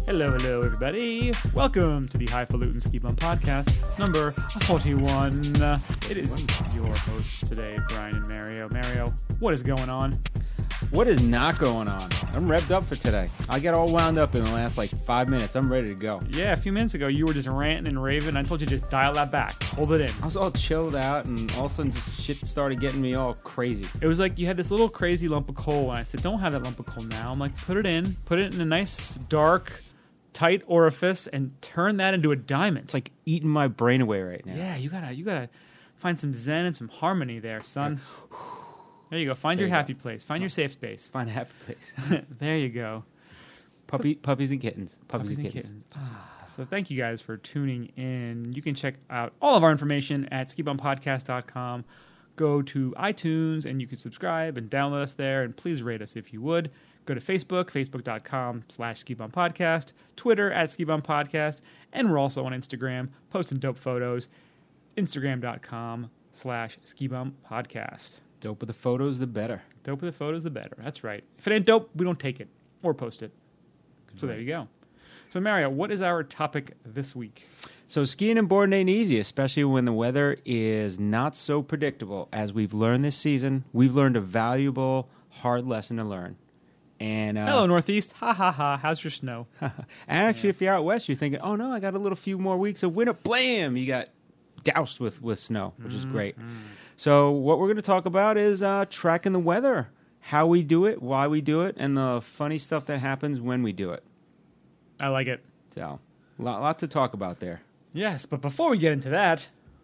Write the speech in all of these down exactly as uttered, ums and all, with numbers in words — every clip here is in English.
Hello, hello, everybody. Welcome to the Highfalutin Ski Bum Podcast, number forty-one. It is your hosts today, Brian and Mario. Mario, what is going on? What is not going on? I'm revved up for today. I got all wound up in the last like five minutes. I'm ready to go. Yeah, a few minutes ago, you were just ranting and raving. I told you to just dial that back. Hold it in. I was all chilled out, and all of a sudden, just shit started getting me all crazy. It was like you had this little crazy lump of coal, and I said, don't have that lump of coal now. I'm like, put it in. Put it in a nice, dark, tight orifice, and turn that into a diamond. It's like eating my brain away right now. Yeah, you gotta, you gotta find some zen and some harmony there, son. There you go. Find There your you happy go. place. Find your safe space. Find a happy place. There you go. Puppy, puppies and kittens. Puppies, Puppies and and kittens. kittens. Ah, so thank you guys for tuning in. You can check out all of our information at ski bum podcast dot com. Go to iTunes and you can subscribe and download us there. And please rate us if you would. Go to Facebook, facebook dot com slash ski bum podcast. Twitter at ski bum podcast. And we're also on Instagram, posting dope photos. Instagram dot com slash ski bum podcast. Dope with the photos, the better. Dope with the photos, the better. That's right. If it ain't dope, we don't take it or post it. So there you go. So Mario, what is our topic this week? So skiing and boarding ain't easy, especially when the weather is not so predictable. As we've learned this season, we've learned a valuable, hard lesson to learn. And uh, Hello, Northeast. Ha, ha, ha. How's your snow? and actually, Yeah. if you're out west, you're thinking, oh, no, I got a little few more weeks of winter. Blam! You got doused with, with snow, which is great. So what we're going to talk about is uh, tracking the weather, how we do it, why we do it, and the funny stuff that happens when we do it. I like it. So a lot, lot to talk about there. Yes, but before we get into that,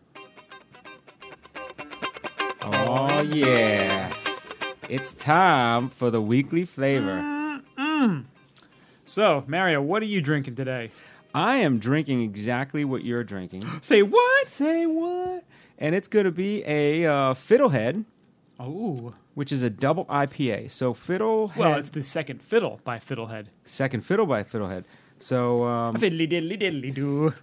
Oh, yeah. It's time for the weekly flavor. so Mario, what are you drinking today? I am drinking exactly what you're drinking. Say what? Say what? And it's going to be a uh, Fiddlehead, Oh, which is a double I P A. So Fiddlehead... well, it's the second fiddle by Fiddlehead. Second Fiddle by Fiddlehead. So... Um, Fiddly diddly diddly doo.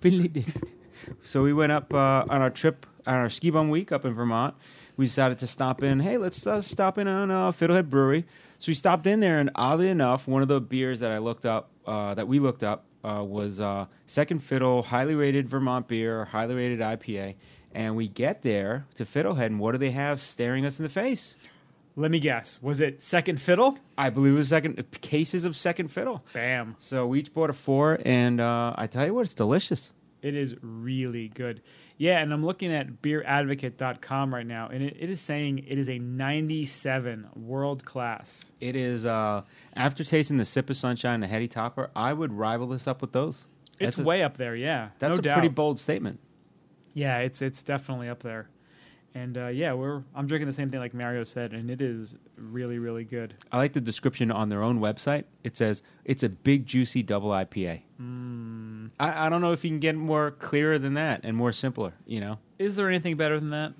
so we went up uh, on our trip, on our ski bum week up in Vermont. We decided to stop in. Hey, let's uh, stop in on uh, Fiddlehead Brewery. So we stopped in there, and oddly enough, one of the beers that I looked up, uh, that we looked up, uh, was uh, Second Fiddle, highly rated Vermont beer, highly rated I P A. And we get there to Fiddlehead, and what do they have staring us in the face? Let me guess. Was it second fiddle? I believe it was second cases of Second Fiddle. Bam. So we each bought a four, and uh, I tell you what, it's delicious. It is really good. Yeah, and I'm looking at beer advocate dot com right now, and it, it is saying it is a ninety-seven world class. It is, uh, after tasting the Sip of Sunshine, the Heady Topper, I would rival this up with those. It's That's a, way up there, yeah. That's no a doubt. pretty bold statement. Yeah, it's it's definitely up there. And uh, yeah, we're I'm drinking the same thing like Mario said, and it is really, really good. I like the description on their own website. It says, it's a big, juicy double I P A. Mm. I, I don't know if you can get more clearer than that and more simpler, you know? Is there anything better than that?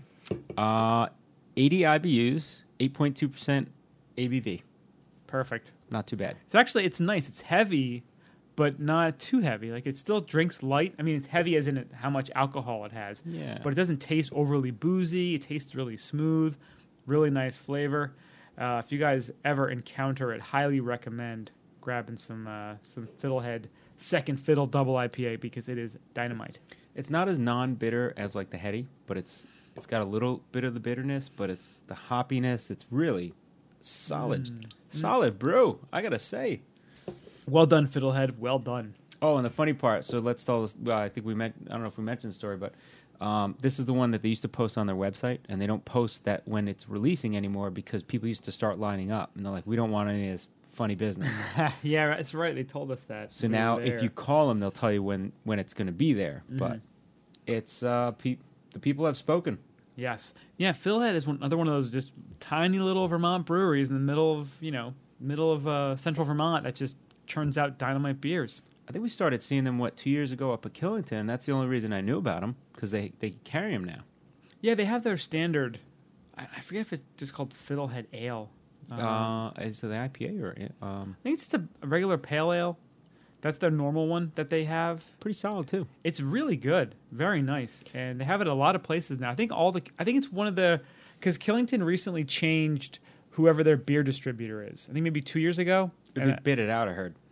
Uh, eighty I B Us, eight point two percent A B V. Perfect. Not too bad. It's actually it's nice. It's heavy, but not too heavy. Like it still drinks light. I mean, it's heavy as in it, how much alcohol it has. Yeah. But it doesn't taste overly boozy. It tastes really smooth. Really nice flavor. Uh, if you guys ever encounter it, highly recommend grabbing some uh, some Fiddlehead Second Fiddle Double I P A because it is dynamite. It's not as non-bitter as like the Heady, but it's it's got a little bit of the bitterness, but it's the hoppiness. It's really solid. Mm. Solid brew, I gotta say. Well done, Fiddlehead. Well done. Oh, and the funny part, so let's tell this, well, I think we meant, I don't know if we mentioned the story, but um, this is the one that they used to post on their website, and they don't post that when it's releasing anymore because people used to start lining up, and they're like, we don't want any of this funny business. Yeah, that's right. They told us that. So We were now there. if you call them, they'll tell you when, when it's going to be there, Mhm. but it's, uh, pe- the people have spoken. Yes. Yeah, Fiddlehead is one, another one of those just tiny little Vermont breweries in the middle of, you know, middle of uh, central Vermont that just churns out dynamite beers. I think we started seeing them, what, two years ago up at Killington. That's the only reason I knew about them, because they, they carry them now. Yeah, they have their standard, I, I forget if it's just called Fiddlehead Ale. Um, Uh, is it the I P A or, um, I think it's just a, a regular pale ale. That's their normal one that they have. pretty solid too. It's really good, very nice, and they have it at a lot of places now. I think all the, I think it's one of the, because Killington recently changed whoever their beer distributor is. I think maybe two years ago. They And, bid it out, I heard.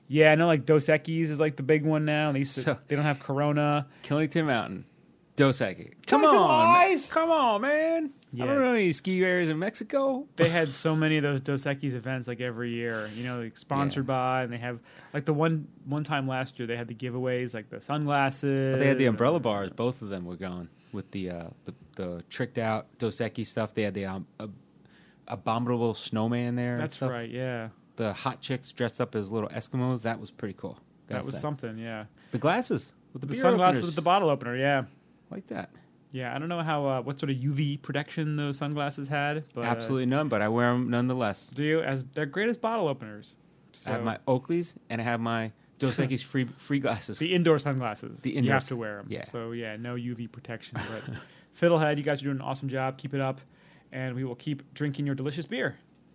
Yeah, I know. Like Dos Equis is like the big one now. They used to, So- they don't have Corona. Killington Mountain, Dos Equis. Come Killington on, Lies! man. Come on, man. Yeah. I don't know any ski areas in Mexico. They had so many of those Dos Equis events like every year. You know, like sponsored Yeah. by, and they have like the one one time last year they had the giveaways like the sunglasses. They had the umbrella bars. Both of them were going with the uh, the, the tricked out Dos Equis stuff. They had the um, ab- abominable snowman there. and That's stuff. right. Yeah, The hot chicks dressed up as little Eskimos. That was pretty cool. Gotta that was say. something. Yeah, The glasses with the, the beer sunglasses openers. with the bottle opener. Yeah, like that. yeah. I don't know how uh, what sort of U V protection those sunglasses had, but uh, Absolutely none, but I wear them nonetheless. do you as they're great as bottle openers. So I have my Oakleys and I have my Dos Equis free free glasses. the indoor sunglasses. The you indoor have to wear them. yeah. So yeah, no U V protection. But Fiddlehead, you guys are doing an awesome job. Keep it up, and we will keep drinking your delicious beer.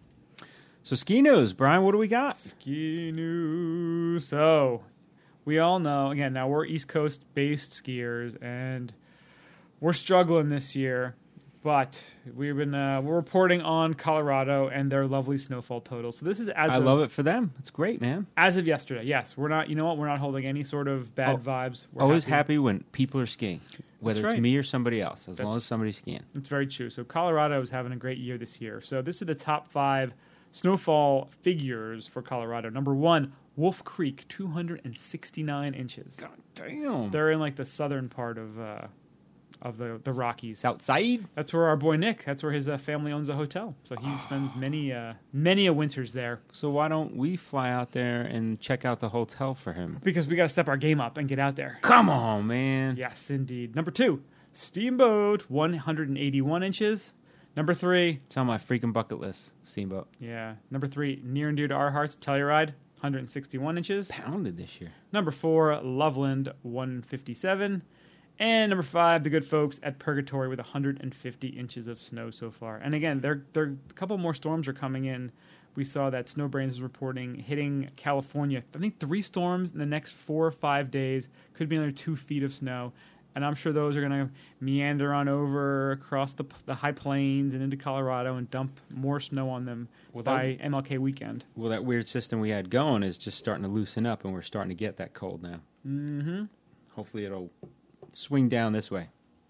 So ski news, Brian. What do we got? Ski news. So, we all know, again, now we're East Coast based skiers, and we're struggling this year, but we've been, uh, we're reporting on Colorado and their lovely snowfall totals. So, this is as I of, love it for them. It's great, man. as of yesterday. Yes, we're not, you know what, we're not holding any sort of bad Oh, vibes. We're Always happy when people are skiing, whether That's it's right. me or somebody else, as long That's- as somebody's skiing. It's very true. So, Colorado is having a great year this year. So, this is the top five snowfall figures for Colorado. Number one, Wolf Creek, two hundred sixty-nine inches. God damn. They're in like the southern part of uh, of the the Rockies. Outside? That's where our boy Nick. That's where his uh, family owns a hotel. So he spends many uh, many a winters there. So why don't we fly out there and check out the hotel for him? Because we got to step our game up and get out there. Come on, man. Yes, indeed. Number two, Steamboat, one hundred eighty-one inches. Number three, It's on my freaking bucket list, Steamboat. yeah. Number three, near and dear to our hearts, Telluride, one hundred sixty-one inches. Pounded this year. Number four, Loveland, one fifty-seven. And number five, the good folks at Purgatory with one hundred fifty inches of snow so far. And again, they're, they're, a couple more storms are coming in. We saw that Snowbrains is reporting hitting California. I think three storms in the next four or five days. Could be another two feet of snow. And I'm sure those are going to meander on over across the, the high plains and into Colorado and dump more snow on them Well, by that- M L K weekend. Well, that weird system we had going is just starting to loosen up, and we're starting to get that cold now. Mm-hmm. Hopefully it'll swing down this way.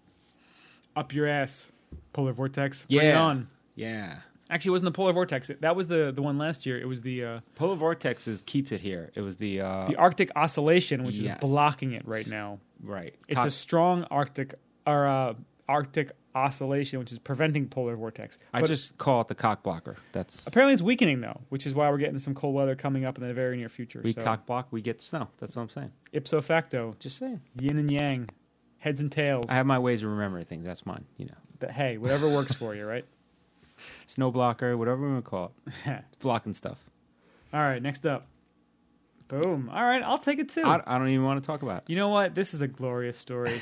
Up your ass, polar vortex. Bring it Yeah. on. Yeah. Actually, it wasn't the polar vortex. That was the, the one last year. It was the uh, Polar vortexes keeps it here. It was the... Uh, the Arctic oscillation, which yes. is blocking it right now. right. It's Co- a strong Arctic or uh, Arctic oscillation, which is preventing polar vortex. I But just call it the cock blocker. That's... apparently it's weakening though, which is why we're getting some cold weather coming up in the very near future. We so, cock block, we get snow. That's what I'm saying. ipso facto, Just saying. yin and yang, heads and tails. I have my ways of remembering things. That's mine, you know. But hey, whatever works for you, right? Snow blocker, whatever we want to call it. It's blocking stuff. All right, next up. Boom. All right, I'll take it too. I, I don't even want to talk about it. You know what? This is a glorious story.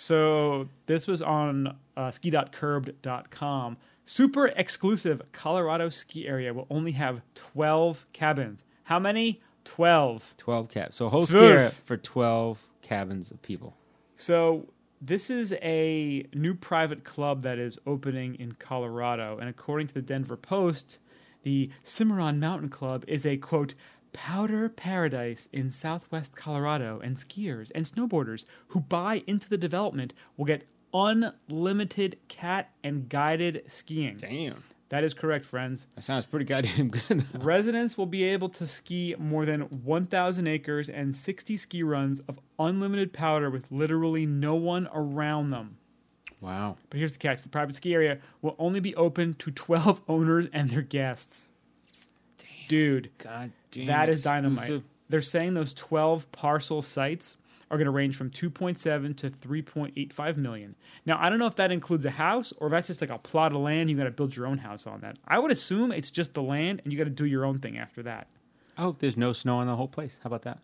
So this was on uh, ski dot curbed dot com. Super exclusive Colorado ski area will only have twelve cabins. How many? twelve. twelve cabs. So a whole Zwölf. ski area for twelve cabins of people. So this is a new private club that is opening in Colorado. And according to the Denver Post, the Cimarron Mountain Club is a, quote, powder paradise in southwest Colorado, and skiers and snowboarders who buy into the development will get unlimited cat and guided skiing. Damn. That is correct, friends. That sounds pretty goddamn good. Residents will be able to ski more than one thousand acres and sixty ski runs of unlimited powder with literally no one around them. Wow. But here's the catch. The private ski area will only be open to twelve owners and their guests. Damn. Dude, God damn. that is dynamite. exclusive. They're saying those twelve parcel sites are going to range from two point seven to three point eight five million. Now, I don't know if that includes a house or if that's just like a plot of land. You got to build your own house on that. I would assume it's just the land and you got to do your own thing after that. I hope there's no snow on the whole place. How about that?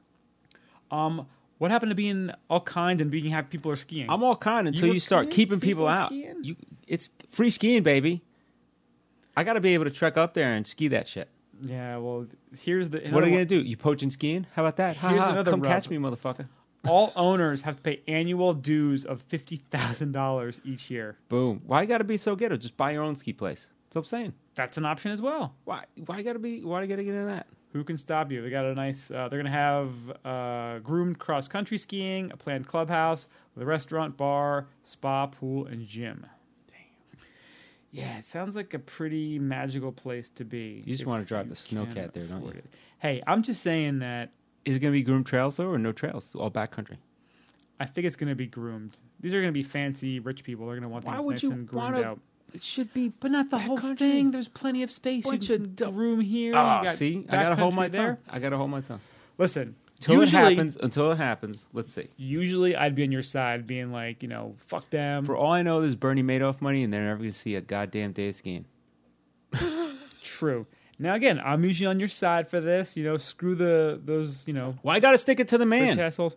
Um, what happened to being all kind and being happy people are skiing? I'm all kind until were you, start skiing? keeping people, People out. skiing? You, it's free skiing, baby. I got to be able to trek up there and ski that shit. Yeah, well, here's the. What are you going to do? You poaching skiing? How about that? Ha, Here's ha, another come rub. catch me, motherfucker. All owners have to pay annual dues of fifty thousand dollars each year. Boom. Why you got to be so ghetto? Just buy your own ski place. That's what I'm saying. That's an option as well. Why? Why got to be? Why do you got to get into that? Who can stop you? They got a nice. Uh, they're going to have uh, groomed cross country skiing, a planned clubhouse with a restaurant, bar, spa, pool, and gym. Damn. Yeah, it sounds like a pretty magical place to be. You just want to drive the snowcat there, don't you? It. Hey, I'm just saying that. Is it going to be groomed trails though, or no trails? All backcountry. I think it's going to be groomed. These are going to be fancy, rich people. They're going to want Why things would nice you and groomed wanna, out. It should be, but not the whole country. thing. There's plenty of space. Bunch you of can room here. Ah, you got see, I gotta hold my there. tongue. I gotta hold my tongue. Listen, until usually, it happens. Until it happens, let's see. Usually, I'd be on your side, being like, you know, fuck them. For all I know, there's Bernie Madoff money, and they're never gonna see a goddamn day of skiing. True. Now again, I'm usually on your side for this. You know, screw the those. You know, why gotta stick it to the man? Rich assholes.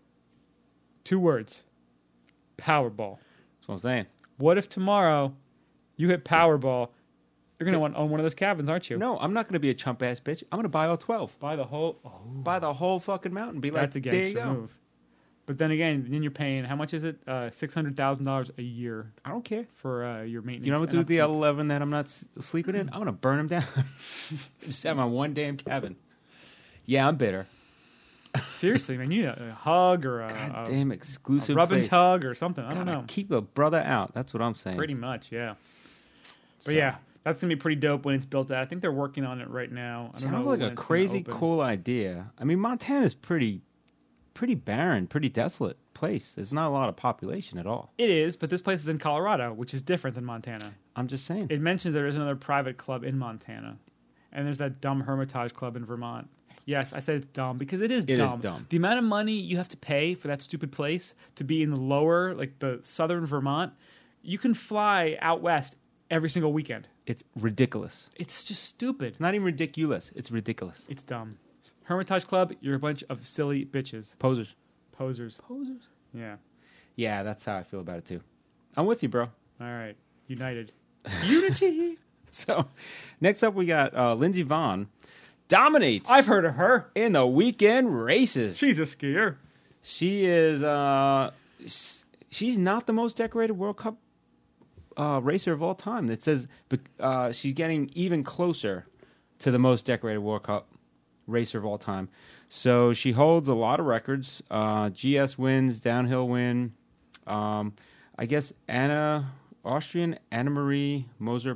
Two words. Powerball. That's what I'm saying. What if tomorrow you hit Powerball? You're going to want to own one of those cabins, aren't you? No, I'm not going to be a chump ass bitch. I'm going to buy all twelve. Buy the whole. Oh. Buy the whole fucking mountain. Be That's like, a there you gangster go. move. But then again, then you're paying how much is it? Uh, Six hundred thousand dollars a year. I don't care for uh, your maintenance. You know what I'm gonna do with the upkeep. eleven that I'm not s- sleeping in? I'm gonna burn them down. Just have my one damn cabin. Yeah, I'm bitter. Seriously, man, you need a, a hug or a, God a, damn exclusive a rub and place. tug or something. I don't Gotta know. Keep a brother out. That's what I'm saying. Pretty much, yeah. But So. yeah, that's gonna be pretty dope when it's built out. I think they're working on it right now. I don't Sounds know like when a it's gonna crazy open. cool idea. I mean, Montana's pretty, pretty barren, pretty desolate place. There's not a lot of population at all. It is, but this place is in Colorado, which is different than Montana. I'm just saying. It mentions there is another private club in Montana, and there's that dumb Hermitage Club in Vermont. Yes, I said it's dumb because it is It dumb. is dumb. The amount of money you have to pay for that stupid place to be in the lower, like the southern Vermont, you can fly out west every single weekend. It's ridiculous. It's just stupid. It's not even ridiculous. It's ridiculous. It's dumb. Hermitage Club, you're a bunch of silly bitches. Posers. Posers. Posers. Yeah. Yeah, that's how I feel about it too. I'm with you, bro. All right. United. Unity. So, next up we got uh, Lindsey Vonn dominates. I've heard of her. In the weekend races. She's a skier. She is. Uh, she's not the most decorated World Cup uh, racer of all time. It says uh, she's getting even closer to the most decorated World Cup racer of all time. So she holds a lot of records. Uh, G S wins, downhill win. Um, I guess Anna Austrian Anna Marie Moser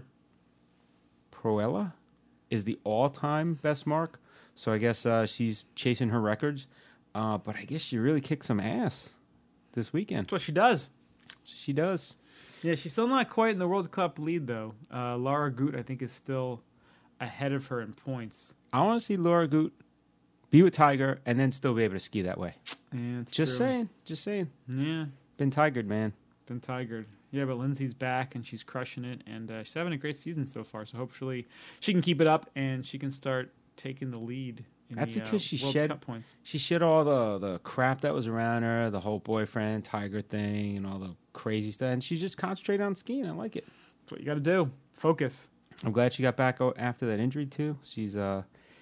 Proella is the all-time best mark. So I guess uh, she's chasing her records. Uh, but I guess she really kicked some ass this weekend. That's what she does. She does. Yeah, she's still not quite in the World Cup lead, though. Uh, Lara Gut, I think, is still ahead of her in points. I want to see Laura Gut be with Tiger and then still be able to ski that way. Yeah, it's Just true. saying. Just saying. Yeah. Been tigered, man. Been tigered. Yeah, but Lindsay's back and she's crushing it, and uh, she's having a great season so far. So hopefully she can keep it up and she can start taking the lead in That's the because uh, she World shed Cup points. She shed all the the crap that was around her, the whole boyfriend Tiger thing, and all the crazy stuff, and she just concentrated on skiing. I like it. That's what you got to do. Focus. I'm glad she got back o- after that injury too. She's uh,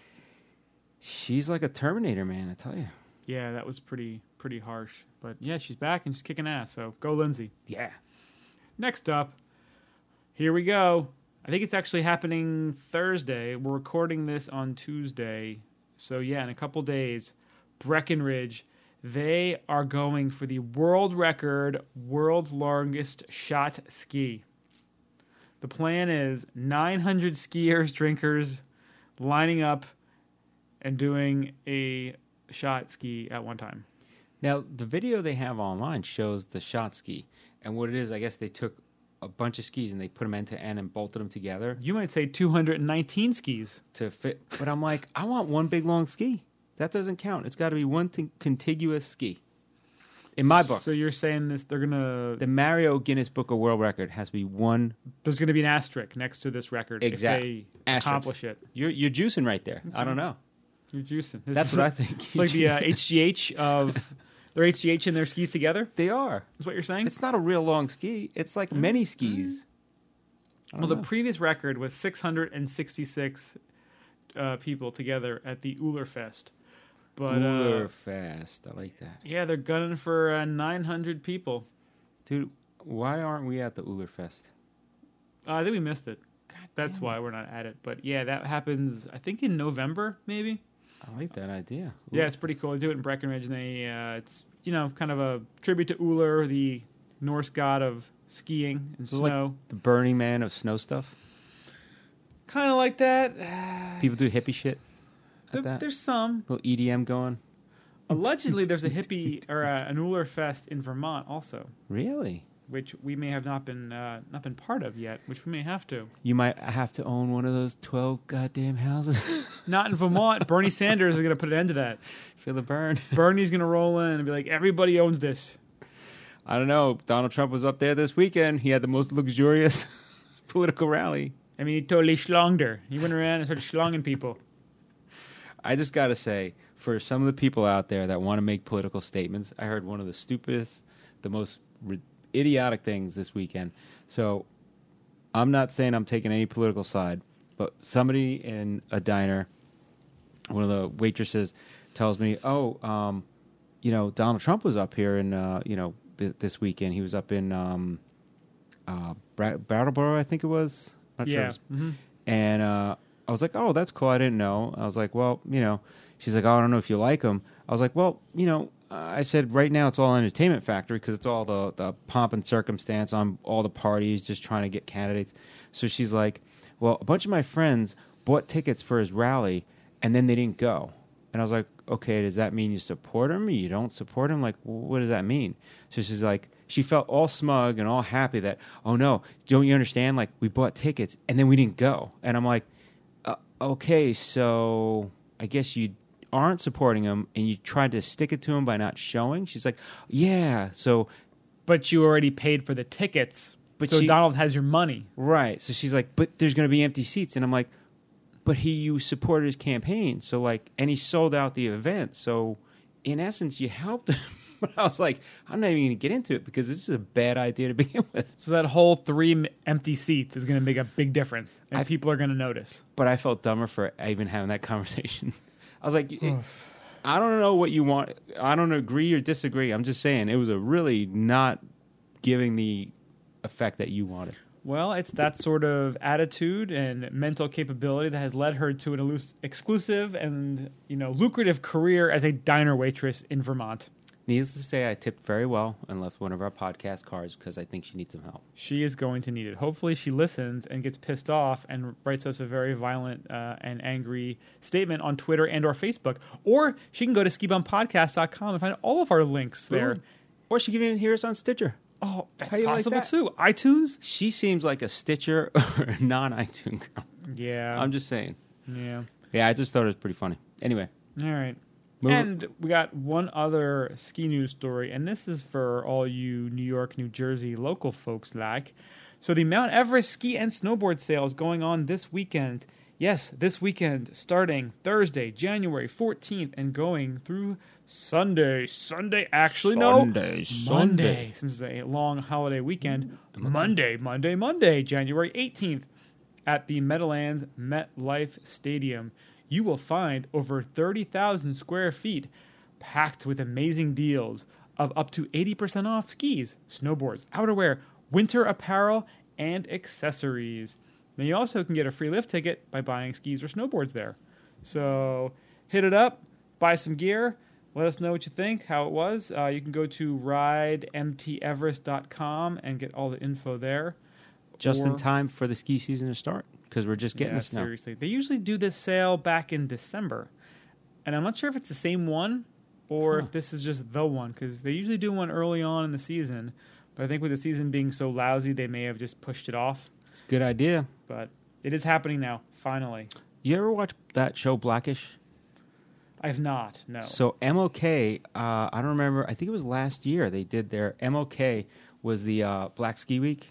she's like a Terminator, man. I tell you. Yeah, that was pretty pretty harsh, but yeah, she's back and she's kicking ass. So go, Lindsay. Yeah. Next up, here we go. I think it's actually happening Thursday. We're recording this on Tuesday. So, yeah, in a couple days, Breckenridge, they are going for the world record, world longest shot ski. The plan is nine hundred skiers, drinkers, lining up and doing a shot ski at one time. Now, the video they have online shows the shot ski. And what it is, I guess they took a bunch of skis and they put them end to end and bolted them together. You might say two hundred nineteen skis. To fit. But I'm like, I want one big long ski. That doesn't count. It's got to be one t- contiguous ski. In my book. So you're saying this, they're going to... The Mario Guinness Book of World Record has to be one. There's going to be an asterisk next to this record Exactly. if they Asterisk. accomplish it. You're you're juicing right there. I don't know. You're juicing. This That's is what I think. It's like the uh, H G H of... They're H G H in their skis together? They are. Is what you're saying? It's not a real long ski. It's like many skis. I Well, don't the know. previous record was six hundred sixty-six uh, people together at the Ulerfest. But, Uller uh, fast. I like that. yeah, they're gunning for uh, nine hundred people. Dude, why aren't we at the Uller Fest? Uh, I think we missed it. God that's why we're not at it. But yeah, that happens. I think in November, maybe. I like that idea. Ooh. Yeah, it's pretty cool. They do it in Breckenridge, and they uh, it's you know kind of a tribute to Uller, the Norse god of skiing and So snow. like the Burning Man of snow stuff. Kind of like that. People do hippie shit. There, Like that. there's some. Little E D M going. Allegedly, there's a hippie or a, an Uller Fest in Vermont also, Really? which we may have not been uh, not been part of yet, which we may have to. You might have to own one of those twelve goddamn houses. Not in Vermont. Bernie Sanders is going to put an end to that. Feel the burn. Bernie's going to roll in and be like, everybody owns this. I don't know. Donald Trump was up there this weekend. He had the most luxurious political rally. I mean, he totally schlonged her. He went around and started schlonging people. I just got to say, for some of the people out there that want to make political statements, I heard one of the stupidest, the most ri- idiotic things this weekend. So I'm not saying I'm taking any political side, but somebody in a diner, one of the waitresses, tells me, oh, um, you know, Donald Trump was up here in, uh, you know, th- this weekend. He was up in um, uh, Bra- Brattleboro, I think it was. Not sure. Yeah. It was. Mm-hmm. And uh, I was like, oh, that's cool. I didn't know. I was like, well, you know, she's like, oh, I don't know if you like him. I was like, well, you know, I said right now it's all entertainment factory because it's all the, the pomp and circumstance on all the parties, just trying to get candidates. So she's like, well, a bunch of my friends bought tickets for his rally and then they didn't go. And I was like, okay, does that mean you support him or you don't support him? Like, what does that mean? So she's like, she felt all smug and all happy that, oh no, don't you understand? Like, we bought tickets and then we didn't go. And I'm like, uh, okay, so I guess you aren't supporting him and you tried to stick it to him by not showing. She's like, yeah, so. But you already paid for the tickets, But so she- Donald has your money. Right. So she's like, but there's going to be empty seats. And I'm like, but he, you supported his campaign. So like, and he sold out the event. So in essence, you helped him. But I was like, I'm not even going to get into it because this is a bad idea to begin with. So that whole three m- empty seats is going to make a big difference, and I- people are going to notice. But I felt dumber for even having that conversation. I was like, it, I don't know what you want. I don't agree or disagree. I'm just saying it was a really not giving the effect that you wanted. Well, it's that sort of attitude and mental capability that has led her to an elus- exclusive and you know lucrative career as a diner waitress in Vermont. Needless to say, I tipped very well and left one of our podcast cards because I think she needs some help. She is going to need it. Hopefully, she listens and gets pissed off and writes us a very violent uh, and angry statement on Twitter and or Facebook. Or she can go to ski bum podcast dot com and find all of our links there. Ooh. Or she can even hear us on Stitcher. Oh, that's How you like possible that? too. iTunes? She seems like a Stitcher or a non-iTunes girl. Yeah. I'm just saying. yeah. Yeah, I just thought it was pretty funny. Anyway. All right. Move- And we got one other ski news story, and this is for all you New York, New Jersey local folks like. So the Mount Everest ski and snowboard sale is going on this weekend. Yes, this weekend, starting Thursday, January fourteenth, and going through Sunday. Sunday, actually, Sunday, no. Sunday. Monday, since it's a long holiday weekend. Monday, Monday, Monday, January eighteenth, at the Meadowlands MetLife Stadium. You will find over thirty thousand square feet packed with amazing deals of up to eighty percent off skis, snowboards, outerwear, winter apparel, and accessories. Then you also can get a free lift ticket by buying skis or snowboards there. So hit it up, buy some gear, let us know what you think, how it was. Uh, you can go to ride m t everest dot com and get all the info there. Just in Or- time for the ski season to start because we're just getting yeah, the snow. seriously. They usually do this sale back in December. And I'm not sure if it's the same one or Huh. if this is just the one, because they usually do one early on in the season. But I think with the season being so lousy, they may have just pushed it off. Good idea. But it is happening now, finally. You ever watch that show Blackish? I've not, no. So M O K, uh, I don't remember. I think it was last year they did their M O K was the uh, Black Ski Week.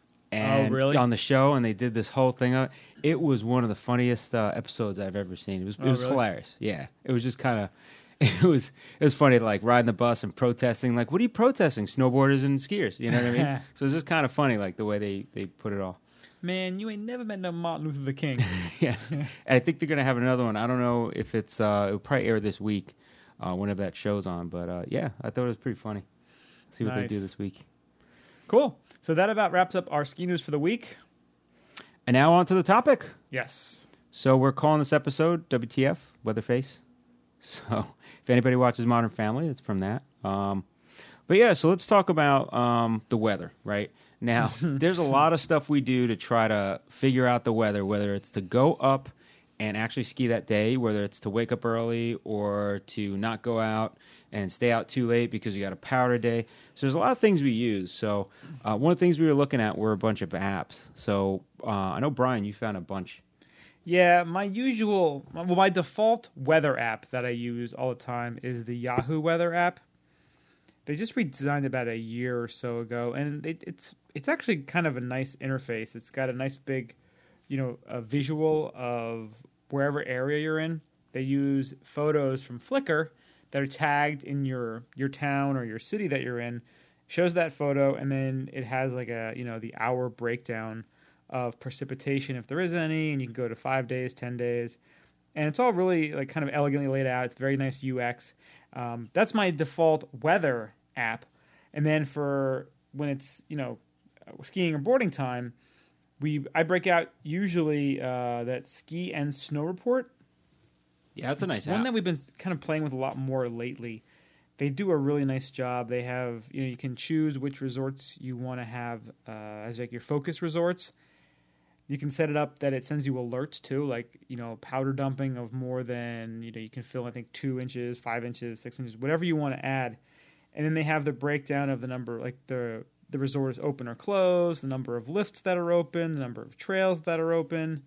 And Oh, really? On the show, and they did this whole thing. Of, it was one of the funniest uh, episodes I've ever seen. It was it Oh, was really? hilarious. Yeah, it was just kind of it was it was funny to like riding the bus and protesting. Like, what are you protesting? Snowboarders and skiers. You know what I mean? So it's just kind of funny, like the way they they put it all. Man, you ain't never met no Martin Luther the King. Yeah, and I think they're gonna have another one. I don't know if it's uh, it'll probably air this week, uh, whenever that show's on. But uh, yeah, I thought it was pretty funny. See what Nice. they do this week. Cool. So that about wraps up our ski news for the week. And now on to the topic. Yes. So we're calling this episode W T F, Weatherface. So if anybody watches Modern Family, it's from that. Um, but yeah, so let's talk about um, the weather, right? Now, there's a lot of stuff we do to try to figure out the weather, whether it's to go up and actually ski that day, whether it's to wake up early or to not go out and stay out too late because you got a powder day. So there's a lot of things we use. So uh, one of the things we were looking at were a bunch of apps. So uh, I know, Brian, you found a bunch. Yeah, my usual, well, my default weather app that I use all the time is the Yahoo Weather app. They just redesigned it about a year or so ago, and it, it's it's actually kind of a nice interface. It's got a nice big, you know, a visual of wherever area you're in. They use photos from Flickr that are tagged in your your town or your city that you're in. Shows that photo, and then it has like a, you know, the hour breakdown of precipitation if there is any, and you can go to five days, ten days, and it's all really like kind of elegantly laid out. It's very nice U X. Um, that's my default weather app, and then for when it's, you know, skiing or boarding time, we I break out usually uh, that ski and snow report. Yeah, that's a nice It's one app. that we've been kind of playing with a lot more lately. They do a really nice job. They have, you know, you can choose which resorts you want to have uh, as like your focus resorts. You can set it up that it sends you alerts too, like, you know, powder dumping of more than, you know, you can fill, I think, two inches, five inches, six inches, whatever you want to add. And then they have the breakdown of the number, like the the resort is open or closed, the number of lifts that are open, the number of trails that are open,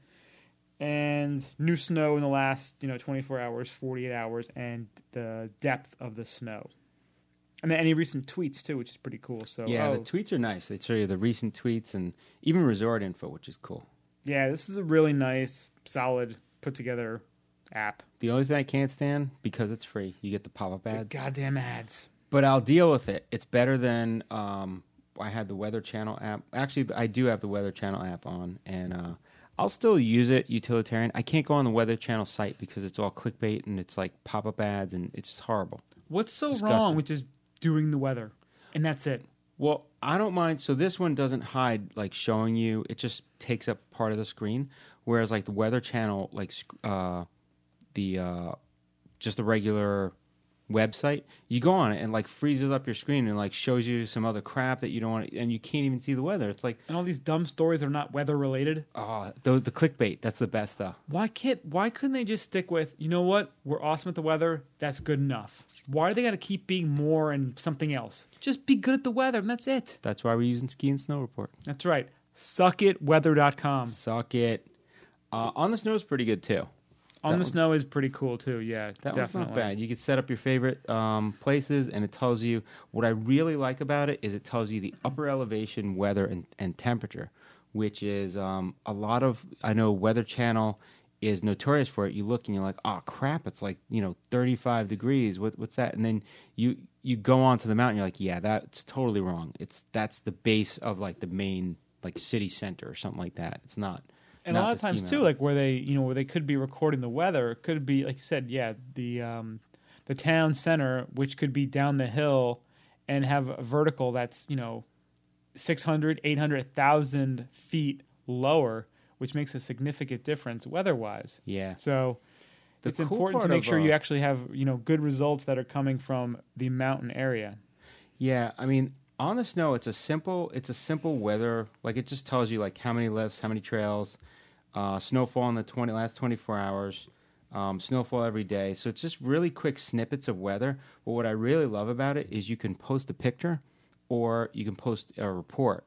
and new snow in the last, you know, twenty-four hours, forty-eight hours, and the depth of the snow. And then any recent tweets too, which is pretty cool. So Yeah, oh, the tweets are nice. They show you the recent tweets and even resort info, which is cool. yeah, this is a really nice, solid, put together app. The only thing I can't stand, because it's free, you get the pop-up The ads. goddamn ads. But I'll deal with it. It's better than um, I had the Weather Channel app. Actually, I do have the Weather Channel app on, and uh, I'll still use it utilitarian. I can't go on the Weather Channel site because it's all clickbait and it's like pop-up ads, and it's horrible. What's so It's wrong disgusting. with just doing the weather? And that's it. Well, I don't mind. So this one doesn't hide like showing you. It just takes up part of the screen. Whereas like the Weather Channel, like sc- uh, the uh, just the regular website, you go on it and like freezes up your screen and like shows you some other crap that you don't want, and you can't even see the weather. It's like, And all these dumb stories are not weather related. oh, the the clickbait. That's the best though. Why can't? Why couldn't they just stick with, you know what? We're awesome at the weather. That's good enough. Why do they got to keep being more and something else? Just be good at the weather, and that's it. That's why we're using Ski and Snow Report. That's right. suck it weather dot com. Suck it. Uh, on the Snow is pretty good too. On That the one- Snow is pretty cool too. Yeah, That definitely. one's not bad. You could set up your favorite um, places, and it tells you. What I really like about it is it tells you the upper elevation weather and, and temperature, which is um, a lot of. I know Weather Channel is notorious for it. You look and you're like, oh crap, it's like, you know, thirty-five degrees. What, what's that? And then you you go onto the mountain. You're like, yeah, that's totally wrong. It's that's the base of like the main like city center or something like that. It's not. And a not lot of the ski times too, mountain. like where they, you know, where they could be recording the weather, it could be like you said, yeah, the um, the town center, which could be down the hill, and have a vertical that's, you know, six hundred, eight hundred, one thousand feet lower, which makes a significant difference weather-wise. Yeah. So The it's cool important to part make of, sure uh, you actually have, you know, good results that are coming from the mountain area. Yeah, I mean, on the Snow, it's a simple, it's a simple weather. Like it just tells you like how many lifts, how many trails, uh, snowfall in the twenty last twenty-four hours, um, snowfall every day. So it's just really quick snippets of weather. But what I really love about it is you can post a picture, or you can post a report.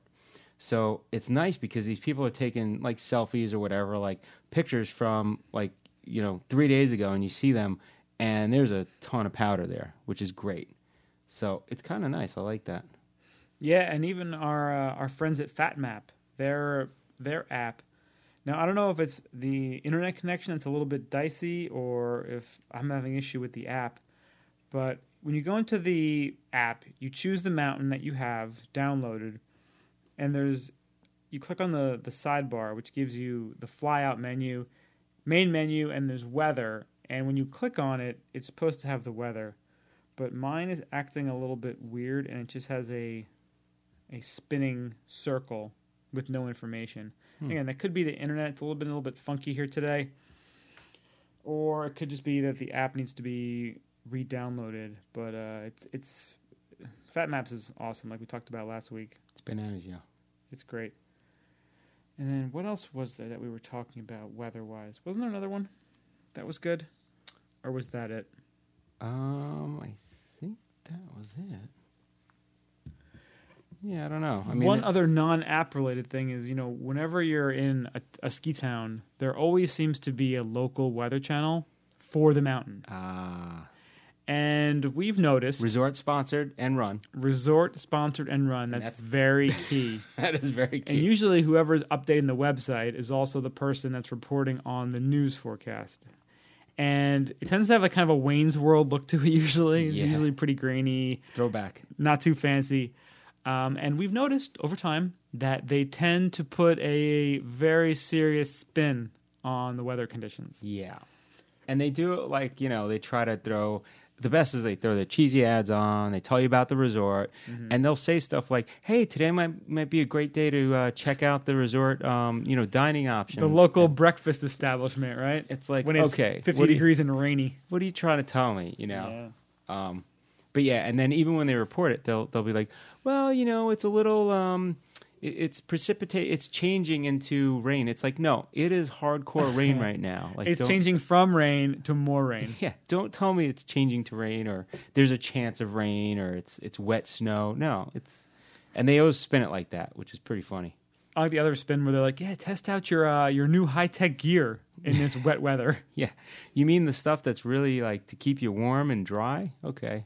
So it's nice because these people are taking like selfies or whatever, like pictures from like, you know, three days ago, and you see them, and there's a ton of powder there, which is great. So it's kind of nice. I like that. Yeah, and even our uh, our friends at FatMap, their their app. Now I don't know if it's the internet connection that's a little bit dicey, or if I'm having issue with the app. But when you go into the app, you choose the mountain that you have downloaded, and there's you click on the the sidebar, which gives you the flyout menu, main menu, and there's weather. And when you click on it, it's supposed to have the weather, but mine is acting a little bit weird, and it just has a a spinning circle with no information. Hmm. Again, that could be the internet. It's a little bit a little bit funky here today, or it could just be that the app needs to be re-downloaded. But uh, it's it's Fat Maps is awesome, like we talked about last week. It's bananas, yeah. It's great. And then what else was there that we were talking about weather-wise? Wasn't there another one that was good, or was that it? Um, I think that was it. Yeah, I don't know. I mean, one it, other non-app related thing is, you know, whenever you're in a, a ski town, there always seems to be a local weather channel for the mountain. Ah. And we've noticed Resort sponsored and run. resort sponsored and run. That's, That's- very key. That is very key. And usually whoever's updating the website is also the person that's reporting on the news forecast. And it tends to have a kind of a Wayne's World look to it usually. It's Yeah. usually pretty grainy, Throwback. not too fancy. Um, and we've noticed over time that they tend to put a very serious spin on the weather conditions. Yeah. And they do it like, you know, they try to throw... The best is they throw their cheesy ads on. They tell you about the resort, Mm-hmm. and they'll say stuff like, "Hey, today might might be a great day to uh, check out the resort, um, you know, dining options." The local And breakfast establishment, right? it's like, When it's okay, fifty what do you- degrees and rainy. What are you trying to tell me? You know. Yeah. Um, but yeah, and then even when they report it, they'll they'll be like, "Well, you know, it's a little, um, it, it's precipitate, it's changing into rain." It's like, no, it is hardcore rain right now. Like, It's don't- changing from rain to more rain. Yeah, don't tell me it's changing to rain or there's a chance of rain or it's it's wet snow. No, it's and they always spin it like that, which is pretty funny. I like the other spin where they're like, "Yeah, test out your uh, your new high tech gear in this wet weather." Yeah, you mean the stuff that's really like to keep you warm and dry? Okay.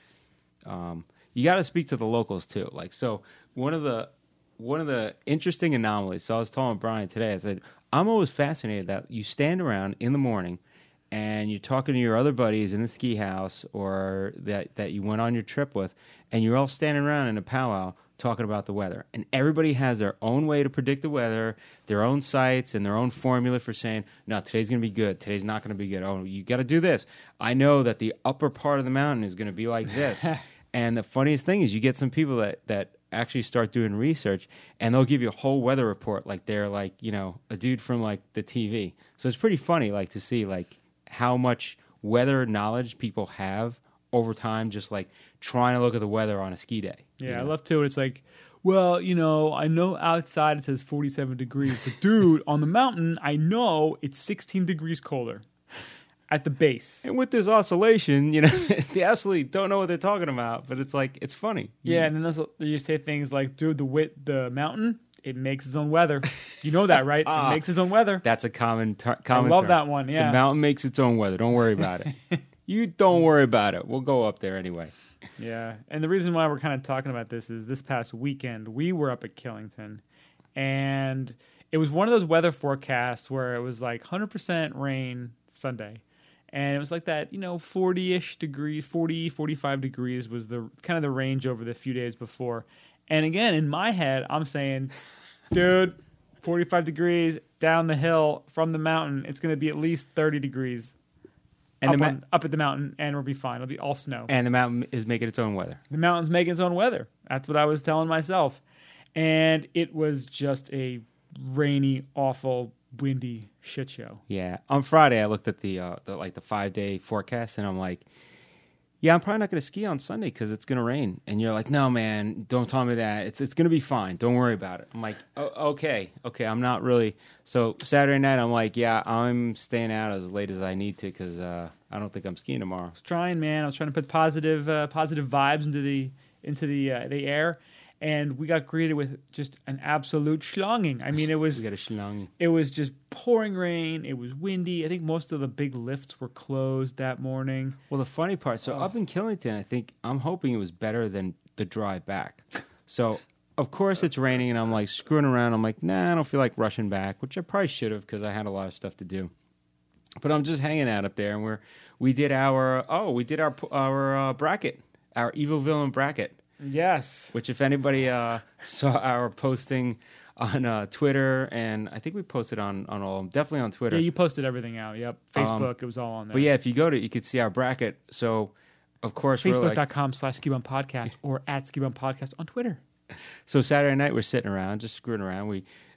Um, you got to speak to the locals too. Like, so one of the one of the interesting anomalies. So I was telling Brian today. I said I'm always fascinated that you stand around in the morning and you're talking to your other buddies in the ski house or that that you went on your trip with, and you're all standing around in a powwow talking about the weather. And everybody has their own way to predict the weather, their own sites and their own formula for saying, no, today's going to be good. Today's not going to be good. Oh, you got to do this. I know that the upper part of the mountain is going to be like this. And the funniest thing is you get some people that, that actually start doing research and they'll give you a whole weather report like they're like, you know, a dude from like the T V. So it's pretty funny like to see like how much weather knowledge people have over time, just like trying to look at the weather on a ski day. Yeah, you I know? love too. It's like, well, you know, I know outside it says forty-seven degrees, but dude, on the mountain, I know it's sixteen degrees colder at the base. And with this oscillation, you know, they absolutely don't know what they're talking about, but it's like, it's funny. Yeah, and then there's- you say things like, dude, the wit, the mountain, it makes its own weather. You know that, right? Ah. It makes its own weather. That's a common, ter- I common love term. that one. Yeah. The mountain makes its own weather. Don't worry about it. You don't worry about it. We'll go up there anyway. Yeah, and the reason why we're kind of talking about this is this past weekend we were up at Killington, and it was one of those weather forecasts where it was like one hundred percent rain Sunday, and it was like that, you know, forty-ish degrees, forty, forty-five degrees was the kind of the range over the few days before. And again, in my head, I'm saying, dude, forty-five degrees down the hill from the mountain, it's going to be at least thirty degrees. And up, the ma- on, up at the mountain, and we'll be fine. It'll be all snow. And the mountain is making its own weather. The mountain's making its own weather. That's what I was telling myself. And it was just a rainy, awful, windy shit show. Yeah. On Friday, I looked at the, uh, the like the five day forecast, and I'm like, yeah, I'm probably not going to ski on Sunday because it's going to rain. And you're like, no, man, don't tell me that. It's it's going to be fine. Don't worry about it. I'm like, oh, okay, okay. I'm not really. So Saturday night, I'm like, yeah, I'm staying out as late as I need to because uh, I don't think I'm skiing tomorrow. I was trying, man. I was trying to put positive, uh, positive vibes into the into the uh, the air, and we got greeted with just an absolute schlonging. I mean, it was We got a shlong. it was just pouring rain. It was windy. I think most of the big lifts were closed that morning. Well, the funny part, so Oh. up in Killington, I think I'm hoping it was better than the drive back. So, of course, it's raining, and I'm like screwing around. I'm like, nah, I don't feel like rushing back, which I probably should have because I had a lot of stuff to do. But I'm just hanging out up there, and we're we did our oh we did our our uh, bracket, our evil villain bracket. Yes. Which, if anybody uh, saw our posting on uh, Twitter, and I think we posted on on all definitely on Twitter. Yeah, you posted everything out. Yep. Facebook, it was all on there. But yeah, if you go to it, you could see our bracket. So, of course, we're like, Facebook.com slash Skibum Podcast or at Skibum Podcast on Twitter. so Saturday night we're sitting around, just screwing around. We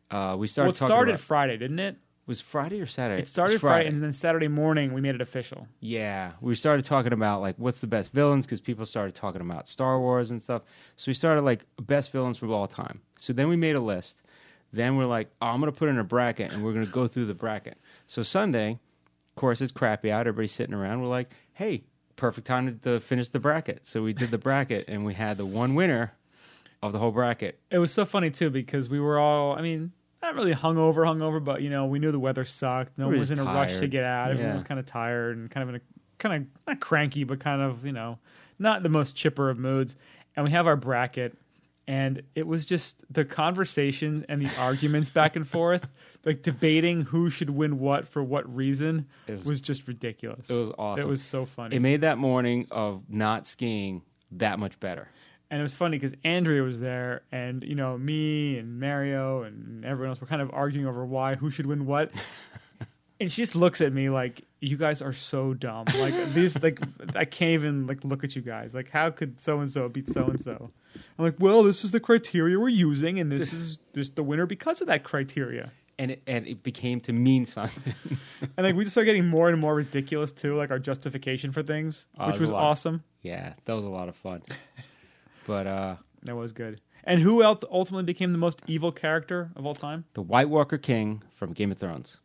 Uh, we started Well, it talking started about, Friday, didn't it? was Friday or Saturday? It started was Friday, and then Saturday morning we made it official. Yeah, we started talking about like what's the best villains because people started talking about Star Wars and stuff. So we started like best villains of all time. So then we made a list. Then we're like, oh, I'm gonna put in a bracket, and we're gonna go through the bracket. So Sunday, of course, it's crappy out. Everybody's sitting around. We're like, hey, perfect time to, to finish the bracket. So we did the bracket, and we had the one winner of the whole bracket. It was so funny too because we were all, I mean, not really hungover, hungover, but you know, we knew the weather sucked. No We one were was in just a rush to tired. get out. Everyone Yeah. was kind of tired and kind of in a kind of not cranky, but kind of you know, not the most chipper of moods. And we have our bracket, and it was just the conversations and the arguments back and forth, like debating who should win what for what reason, It was- was just ridiculous. It was awesome. It was so funny. It made that morning of not skiing that much better. And it was funny because Andrea was there, and you know, me and Mario and everyone else were kind of arguing over why who should win what. And she just looks at me like, "You guys are so dumb. Like these, like I can't even like look at you guys. Like, how could so and so beat so and so?" I'm like, "Well, this is the criteria we're using, and this is just the winner because of that criteria." And it, and it became to mean something. And like we just started getting more and more ridiculous too, like our justification for things, Oh, it which was was a lot. awesome. Yeah, that was a lot of fun. But uh, That was good. And who else ultimately became the most evil character of all time? the White Walker King from Game of Thrones.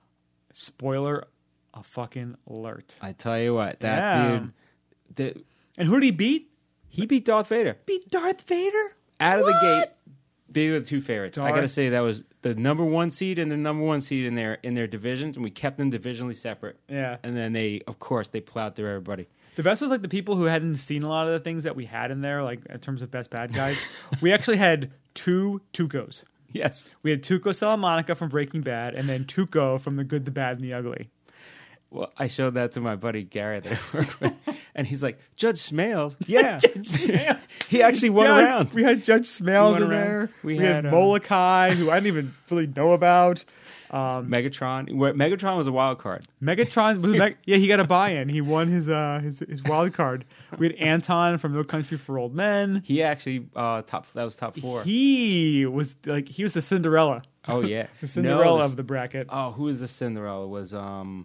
Spoiler, a fucking alert. I tell you what, that Yeah. dude, the, And who did he beat? he beat Darth Vader Beat Darth Vader? out of What? the gate. They were the two favorites. I Darth- gotta say that was the number one seed and the number one seed in their in their divisions, and we kept them divisionally separate. Yeah. And then they, of course, they plowed through everybody. The best was like the people who hadn't seen a lot of the things that we had in there, like in terms of best bad guys. We actually had two Tukos. Yes. We had Tuco Salamanca from Breaking Bad, and then Tuco from The Good, the Bad, and the Ugly. Well, I showed that to my buddy Gary that I work with, and he's like, "Judge Smales, yeah, Smales. he actually won Yes, around." we had Judge Smales won in around. there. We We, had, had, uh, Molokai, who I didn't even really know about. Um, Megatron, where Megatron was a wild card. Megatron was Meg- yeah, he got a buy-in. He won his uh his his wild card. We had Anton from No Country for Old Men. He actually uh, top that was top four. He was like he was the Cinderella, oh yeah, the Cinderella No, of the bracket. Oh, who is the Cinderella? Was um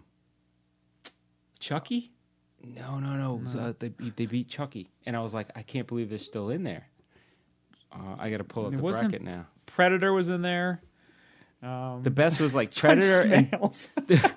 Chucky? no no no. It was, uh, they beat- they beat Chucky, and I was like, I can't believe they're still in there. Uh, I got to pull up It the wasn't- bracket now. Predator was in there. Um, The best was like Judge Predator and Smales.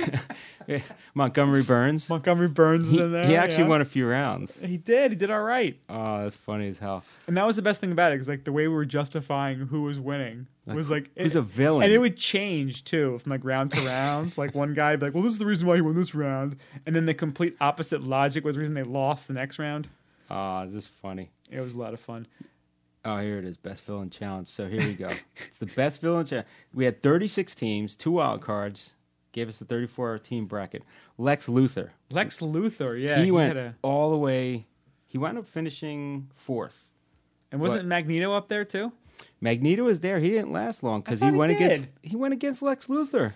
Montgomery Burns. Montgomery Burns was He, in there. he actually yeah. won a few rounds. He did. He did all right. Oh, that's funny as hell. And that was the best thing about it, because like the way we were justifying who was winning Like, was like who's it- a villain? and it would change too from like round to round. Like one guy would be like, "Well, this is the reason why he won this round," and then the complete opposite logic was the reason they lost the next round. Oh, it's just funny. It was a lot of fun. Oh, here it is, best villain challenge. So here we go. It's the best villain challenge. We had thirty-six teams, two wild cards, gave us a thirty-four team bracket. Lex Luthor. Lex Luthor, yeah, he, went had a, all the way. He wound up finishing fourth. and wasn't Magneto up there too? Magneto was there. He didn't last long because I he thought he went against did. he went against Lex Luthor.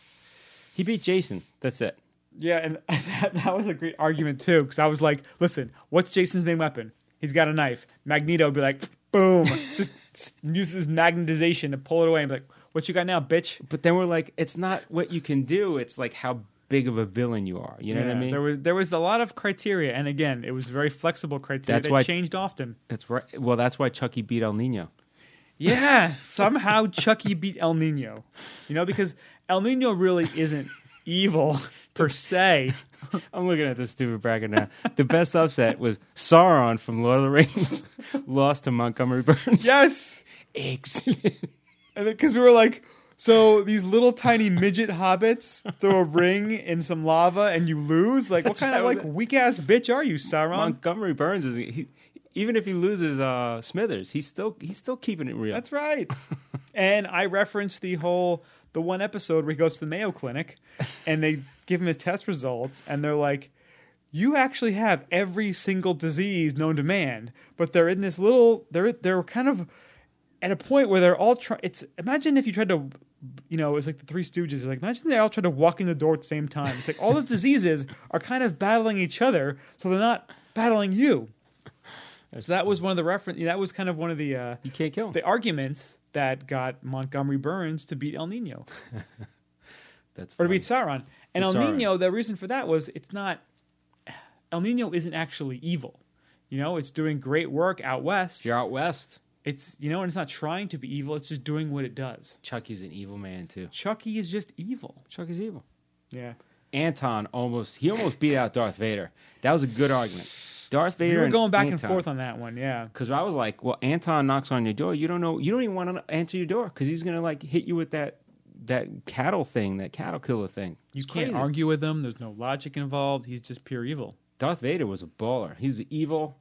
He beat Jason. That's it. Yeah, and that, that was a great argument too, because I was like, "Listen, what's Jason's main weapon? He's got a knife." Magneto would be like, "Boom!" just uses his magnetization to pull it away and be like, "What you got now, bitch?" But then we're like, it's not what you can do. It's like how big of a villain you are. You know what I Yeah, mean? There was there was a lot of criteria, and again, it was very flexible criteria That's that why- changed often. That's right. Well, that's why Chucky beat El Nino. Yeah, somehow Chucky beat El Nino. You know, because El Nino really isn't evil per se. I'm looking at this stupid bracket now. The best upset was Sauron from Lord of the Rings lost to Montgomery Burns. Yes, Excellent. and because we were like, so these little tiny midget hobbits throw a ring in some lava and you lose. Like, what That's kind of right. like weak ass bitch are you, Sauron? Montgomery Burns is he, even if he loses uh, Smithers, he's still he's still keeping it real. That's right. And I referenced the whole the one episode where he goes to the Mayo Clinic and they give him his test results and they're like, "You actually have every single disease known to man," but they're in this little they're they're kind of at a point where they're all trying. It's imagine if you tried to, you know, it's like the Three Stooges. They're like, imagine they all tried to walk in the door at the same time. It's like all those diseases are kind of battling each other, so they're not battling you. So that was one of the reference. That was kind of one of the uh, You can't kill him. the arguments that got Montgomery Burns to beat El Nino. That's Or to funny. beat Sauron. And El Sauron. Nino, the reason for that was it's not... El Nino isn't actually evil. You know, it's doing great work out west. If you're out west, It's, you know, and it's not trying to be evil. It's just doing what it does. Chucky's an evil man too. Chucky is just evil. Chucky's evil. Yeah. Anton almost he almost beat out Darth Vader. That was a good argument. Darth We Vader. were and going back Anton. and forth on that one, yeah. Because I was like, well, Anton knocks on your door. You don't know. You don't even want to answer your door because he's gonna like hit you with that that cattle thing, that cattle killer thing. You It's can't crazy. argue with him. There's no logic involved. He's just pure evil. Darth Vader was a baller. He was evil.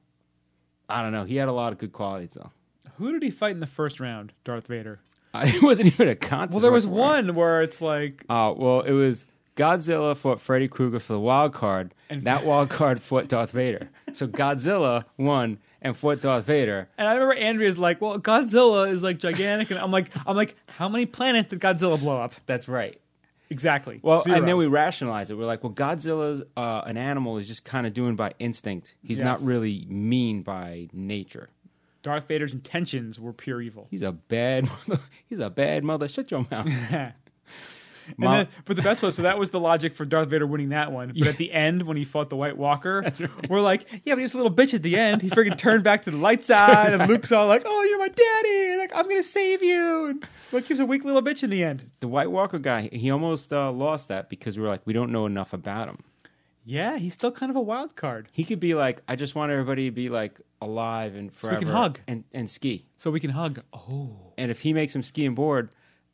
I don't know. He had a lot of good qualities though. Who did he fight in the first round, Darth Vader? Uh, it wasn't even a contest. Well, there was whatsoever. one where it's like... Oh, well, it was Godzilla fought Freddy Krueger for the wild card. And- And that wild card fought Darth Vader. So Godzilla won and fought Darth Vader. And I remember Andrea's like, well, Godzilla is like gigantic. And I'm like, I'm like, how many planets did Godzilla blow up? That's right. Exactly. Well, Zero. and then we rationalized it. We're like, well, Godzilla's uh, an animal is just kind of doing by instinct. He's Yes. not really mean by nature. Darth Vader's intentions were pure evil. He's a bad mother. He's a bad mother. Shut your mouth. and Mom- then, but the best was, so that was the logic for Darth Vader winning that one. But at the end, when he fought the White Walker, we're like, yeah, but he's a little bitch at the end. He freaking turned back to the light side, and Luke's all like, oh, you're my daddy. And like, I'm going to save you. And Luke, he was a weak little bitch in the end. The White Walker guy, he almost uh, lost that because we were like, we don't know enough about him. Yeah, he's still kind of a wild card. He could be like, I just want everybody to be like alive and we forever. can hug. and, and ski. So we can hug. Oh. And if he makes him ski and board,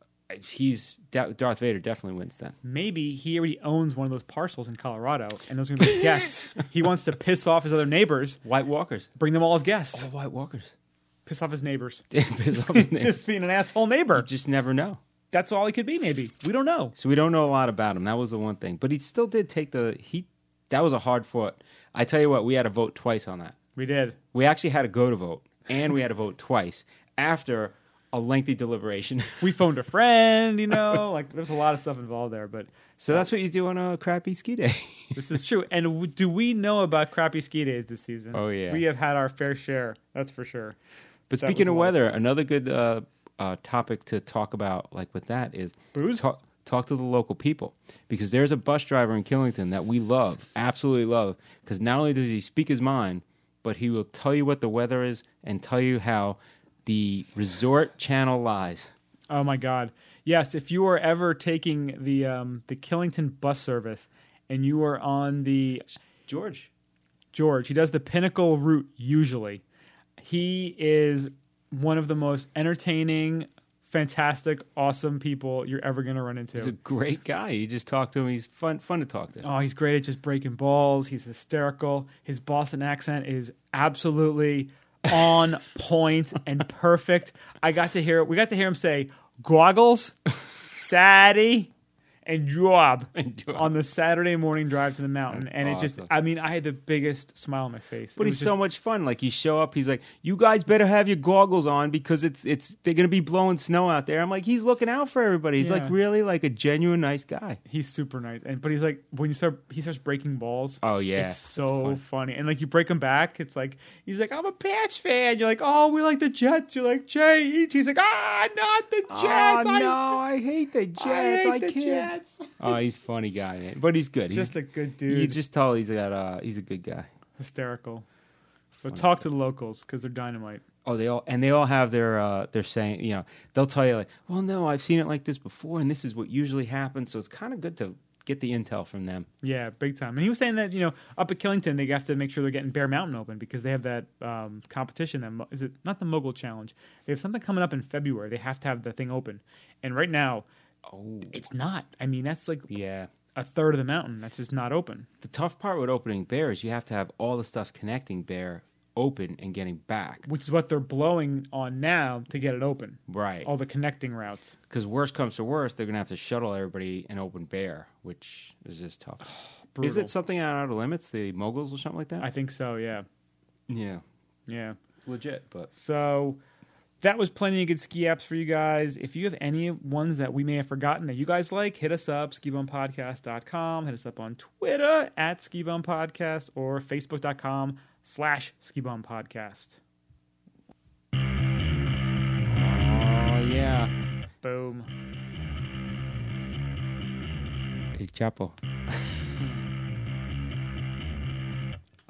he's Darth Vader definitely wins then. Maybe he already owns one of those parcels in Colorado, and those are going to be guests. He wants to piss off his other neighbors, White Walkers. bring them all as guests. Oh, White Walkers. Piss off his neighbors. Piss off his name. Just being an asshole neighbor. You just never know. That's all he could be, maybe. We don't know. So we don't know a lot about him. That was the one thing. But he still did take the he. That was a hard fought. I tell you what, we had to vote twice on that. We did. We actually had to go to vote, and we had to vote twice after a lengthy deliberation. We phoned a friend, you know. Like, there's a lot of stuff involved there, but So that's what you do on a crappy ski day. this is true. And w- do we know about crappy ski days this season? Oh, yeah. We have had our fair share. That's for sure. But That speaking was of a lot of weather, another good uh, uh, topic to talk about, like with that, is Booze? Talk, talk to the local people, because there's a bus driver in Killington that we love, absolutely love, because not only does he speak his mind, but he will tell you what the weather is and tell you how the resort channel lies. Oh my God! Yes, if you are ever taking the um, the Killington bus service and you are on the George. George, he does the Pinnacle route usually. He is one of the most entertaining, fantastic, awesome people you're ever going to run into. He's a great guy. You just talk to him. He's fun fun to talk to. Oh, he's great at just breaking balls. He's hysterical. His Boston accent is absolutely on point and perfect. I got to hear we got to hear him say goggles, Sadie, and job And job. on the Saturday morning drive to the mountain. That's and it just awesome. I mean, I had the biggest smile on my face. But It he's was so just- much fun. Like, you show up, he's like, "You guys better have your goggles on because it's it's they're gonna be blowing snow out there." I'm like, he's looking out for everybody. He's Yeah. like really like a genuine nice guy. he's super nice. And but he's like when you start he starts breaking balls. Oh yeah, It's so funny. And like you break him back, it's like he's like, I'm a Pats fan. You're like, oh, we like the Jets. You're like, Jay Each. He's like, ah, not the Oh Jets. I, no, I hate the Jets. I I, hate the can't. Jets. Oh, he's a funny guy, man. But he's good. Just he's, a good dude. you just tell he's got uh he's a good guy. hysterical. So talk to the locals because they're dynamite. Oh, they all and they all have their uh their saying. You know, they'll tell you like, "Well, no, I've seen it like this before, and this is what usually happens." So it's kind of good to get the intel from them. Yeah, big time. And he was saying that, you know, up at Killington, they have to make sure they're getting Bear Mountain open because they have that um, competition. That mo- is it not the Mogul Challenge? They have something coming up in February. They have to have the thing open. And right now, Oh, it's not. I mean, that's like yeah. a third of the mountain. That's just not open. The tough part with opening Bear is you have to have all the stuff connecting Bear open and getting back. Which is what they're blowing on now to get it open. Right. All the connecting routes. Because worst comes to worst, they're going to have to shuttle everybody and open Bear, which is just tough. Brutal. Is it something out of limits, the moguls or something like that? I think so, yeah. yeah. Yeah. It's legit, but... So that was plenty of good ski apps for you guys. If you have any ones that we may have forgotten that you guys like, hit us up, ski bum podcast dot com. Hit us up on Twitter at ski bum podcast or facebook dot com slash ski bum podcast. Oh, yeah. Boom. El Chapo. Uh,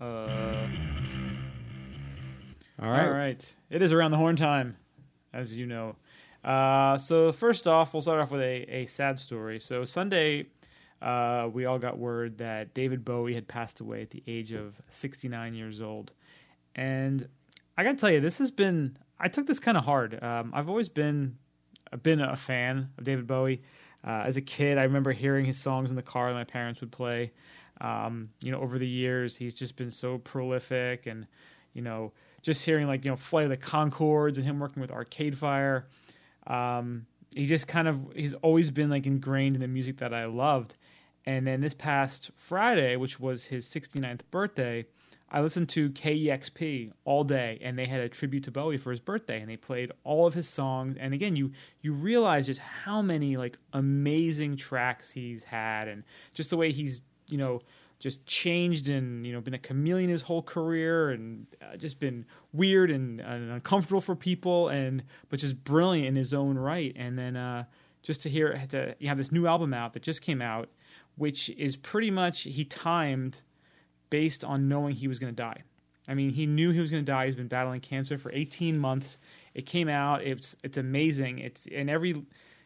All right. All right. It is around the horn time, as you know. Uh, so first off, we'll start off with a, a sad story. So Sunday, uh, we all got word that David Bowie had passed away at the age of sixty-nine years old. And I got to tell you, this has been, I took this kind of hard. Um, I've always been, I've been a fan of David Bowie. Uh, as a kid, I remember hearing his songs in the car that my parents would play. Um, you know, over the years, he's just been so prolific, and, you know, just hearing like, you know, Flight of the Conchords and him working with Arcade Fire. Um, he just kind of, he's always been like ingrained in the music that I loved. And then this past Friday, which was his sixty-ninth birthday, I listened to K E X P all day, and they had a tribute to Bowie for his birthday, and they played all of his songs. And again, you you realize just how many like amazing tracks he's had, and just the way he's, you know, just changed and, you know, been a chameleon his whole career, and uh, just been weird and, and uncomfortable for people, and but just brilliant in his own right. And then uh, just to hear to you have this new album out that just came out, which is pretty much he timed based on knowing he was going to die. I mean, he knew he was going to die. He's been battling cancer for eighteen months. It came out. It's it's amazing. It's in every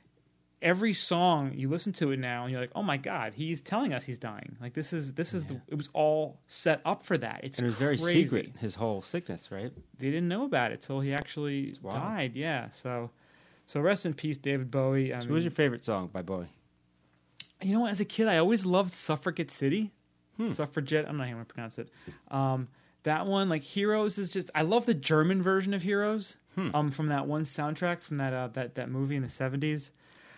every song you listen to it now, and you're like, oh my god, he's telling us he's dying. Like this is this is yeah. the, it was all set up for that. It's and it was crazy. very secret, his whole sickness, right? They didn't know about it till he actually died. Yeah. So so rest in peace, David Bowie. I so mean, what was your favorite song by Bowie? You know what? As a kid, I always loved Suffragette City. Hmm. Suffragette. I'm not even going to pronounce it. Um, that one, like Heroes, is just. I love the German version of Heroes. Hmm. Um, from that one soundtrack from that uh, that that movie in the seventies.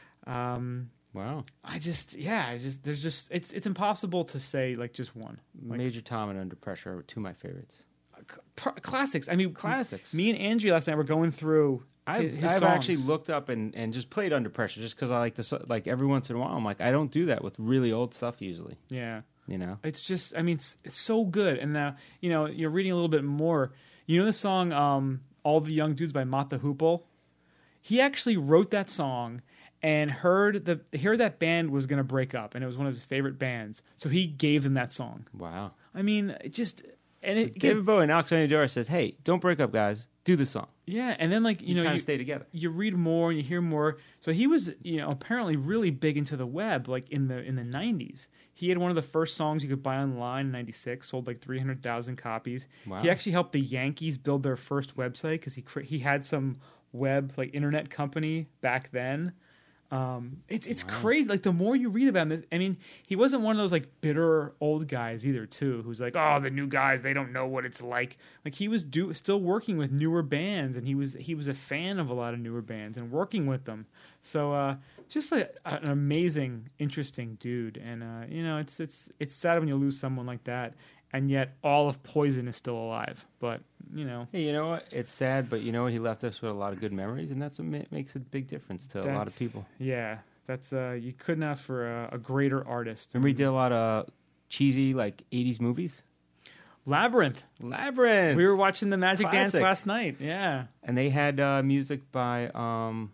Um, wow. I just yeah. I just there's just it's it's impossible to say like just one. Like, Major Tom and Under Pressure are two of my favorites. Uh, classics. I mean, classics. Me and Andrea last night were going through. I've, his I've songs. actually looked up and, and just played Under Pressure just because I like this. Like every once in a while, I'm like, I don't do that with really old stuff usually. Yeah. You know, it's just, I mean, it's, it's so good. And now, you know, you're reading a little bit more. You know the song um, All the Young Dudes by Mott the Hoople? He actually wrote that song and heard the heard that band was going to break up, and it was one of his favorite bands. So he gave them that song. Wow. I mean, it just... And so it, David Bowie knocks on your door and says, hey, don't break up, guys. Do the song. Yeah, and then, like, you, you know... kind you of stay together. You read more and you hear more. So he was, you know, apparently really big into the web, like, in the in the nineties. He had one of the first songs you could buy online in ninety-six, sold like three hundred thousand copies. Wow. He actually helped the Yankees build their first website because he, he had some web, like, internet company back then. Um, it's it's wow. crazy. Like, the more you read about him, I mean, he wasn't one of those like bitter old guys either, too, who's like, oh, the new guys, they don't know what it's like. Like, he was do, still working with newer bands, and he was he was a fan of a lot of newer bands and working with them. So, uh, just like an amazing, interesting dude. And uh, you know, it's it's it's sad when you lose someone like that. And yet, all of Poison is still alive. But, you know. Hey, you know what? It's sad, but you know what? He left us with a lot of good memories, and that's what ma- makes a big difference to a lot of people. Yeah. That's uh, you couldn't ask for a, a greater artist. Remember he did a lot of cheesy, like, eighties movies? Labyrinth. Labyrinth. We were watching the Magic Classic. Dance last night. Yeah. And they had uh, music by... Um,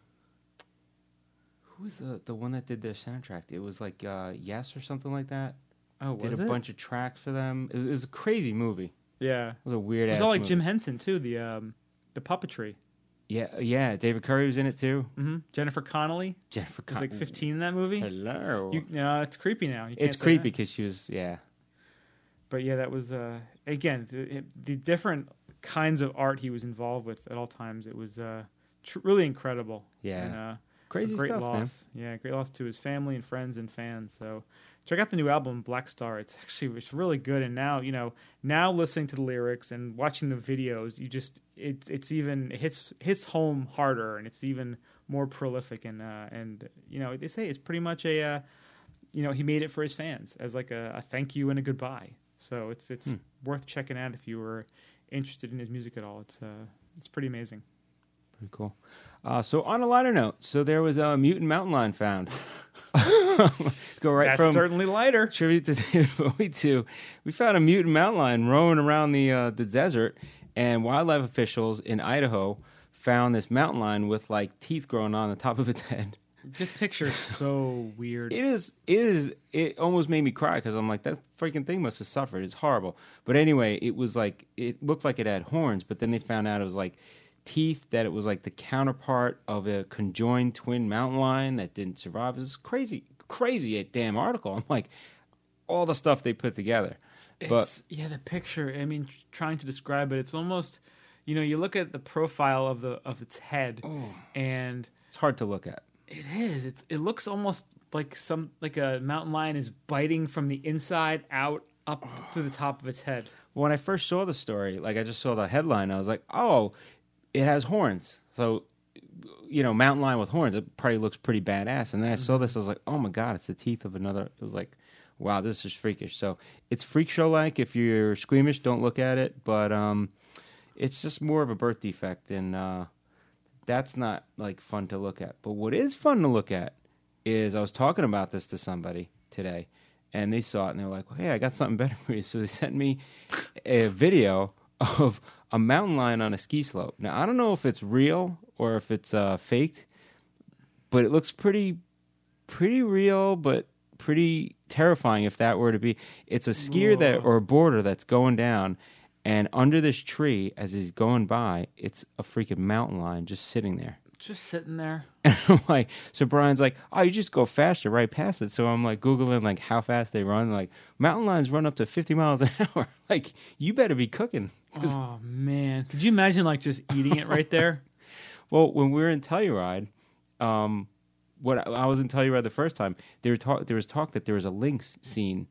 who was the, the one that did their soundtrack? It was like uh, Yes or something like that. Oh, was did a it? bunch of tracks for them. It was, it was a crazy movie. Yeah, it was a weird. It was ass all like movie. Jim Henson too. The um, the puppetry. Yeah, yeah. David Curry was in it too. Mm-hmm. Jennifer Connelly. Jennifer Connelly was Con- like fifteen in that movie. Hello. You, you know, it's creepy now. You can't it's say creepy that. because she was yeah. But yeah, that was uh, again the, the different kinds of art he was involved with at all times. It was uh, tr- really incredible. Yeah. And, uh, Crazy great stuff, loss. man. Yeah, great loss to his family and friends and fans. So check out the new album, Black Star. It's actually it's really good. And now, you know, now listening to the lyrics and watching the videos, you just it's it's even it hits hits home harder, and it's even more prolific. And uh, and you know, they say it's pretty much a uh, you know, he made it for his fans as like a, a thank you and a goodbye. So it's it's hmm. worth checking out if you were interested in his music at all. It's uh it's pretty amazing. Pretty cool. Uh, so on a lighter note, so there was a mutant mountain lion found. Go right That's from certainly lighter. Tribute to David Bowie to we found a mutant mountain lion roaming around the uh, the desert, and wildlife officials in Idaho found this mountain lion with like teeth growing on the top of its head. This picture is so weird. It is. It is. It almost made me cry because I'm like, that freaking thing must have suffered. It's horrible. But anyway, it was like it looked like it had horns, but then they found out it was like teeth. That it was like the counterpart of a conjoined twin mountain lion that didn't survive. It was crazy, crazy a damn article. I'm like, all the stuff they put together. But It's, yeah, the picture. I mean, trying to describe it, it's almost, you know, you look at the profile of the of its head, Oh. and it's hard to look at. it is. It's it looks almost like some like a mountain lion is biting from the inside out up through the top of its head. When I first saw the story, like I just saw the headline, I was like, oh, it has horns. So, you know, mountain lion with horns, it probably looks pretty badass. And then I saw this, I was like, oh my God, it's the teeth of another. It was like, wow, this is freakish. So it's freak show like. If you're squeamish, don't look at it. But um, it's just more of a birth defect. And uh, that's not like fun to look at. But what is fun to look at is I was talking about this to somebody today. And they saw it and they were like, well, hey, I got something better for you. So they sent me a video of a mountain lion on a ski slope. Now, I don't know if it's real or if it's uh, faked, but it looks pretty, pretty real, but pretty terrifying if that were to be. It's a skier Whoa. that or a boarder that's going down, and under this tree, as he's going by, it's a freaking mountain lion just sitting there. Just sitting there. And I'm like, so Brian's like, oh, you just go faster right past it. So I'm like Googling like how fast they run. Like mountain lions run up to fifty miles an hour. Like you better be cooking. Oh man, could you imagine like just eating it right there? Well, when we were in Telluride, um, what I was in Telluride the first time, there, were talk, there was talk that there was a lynx seen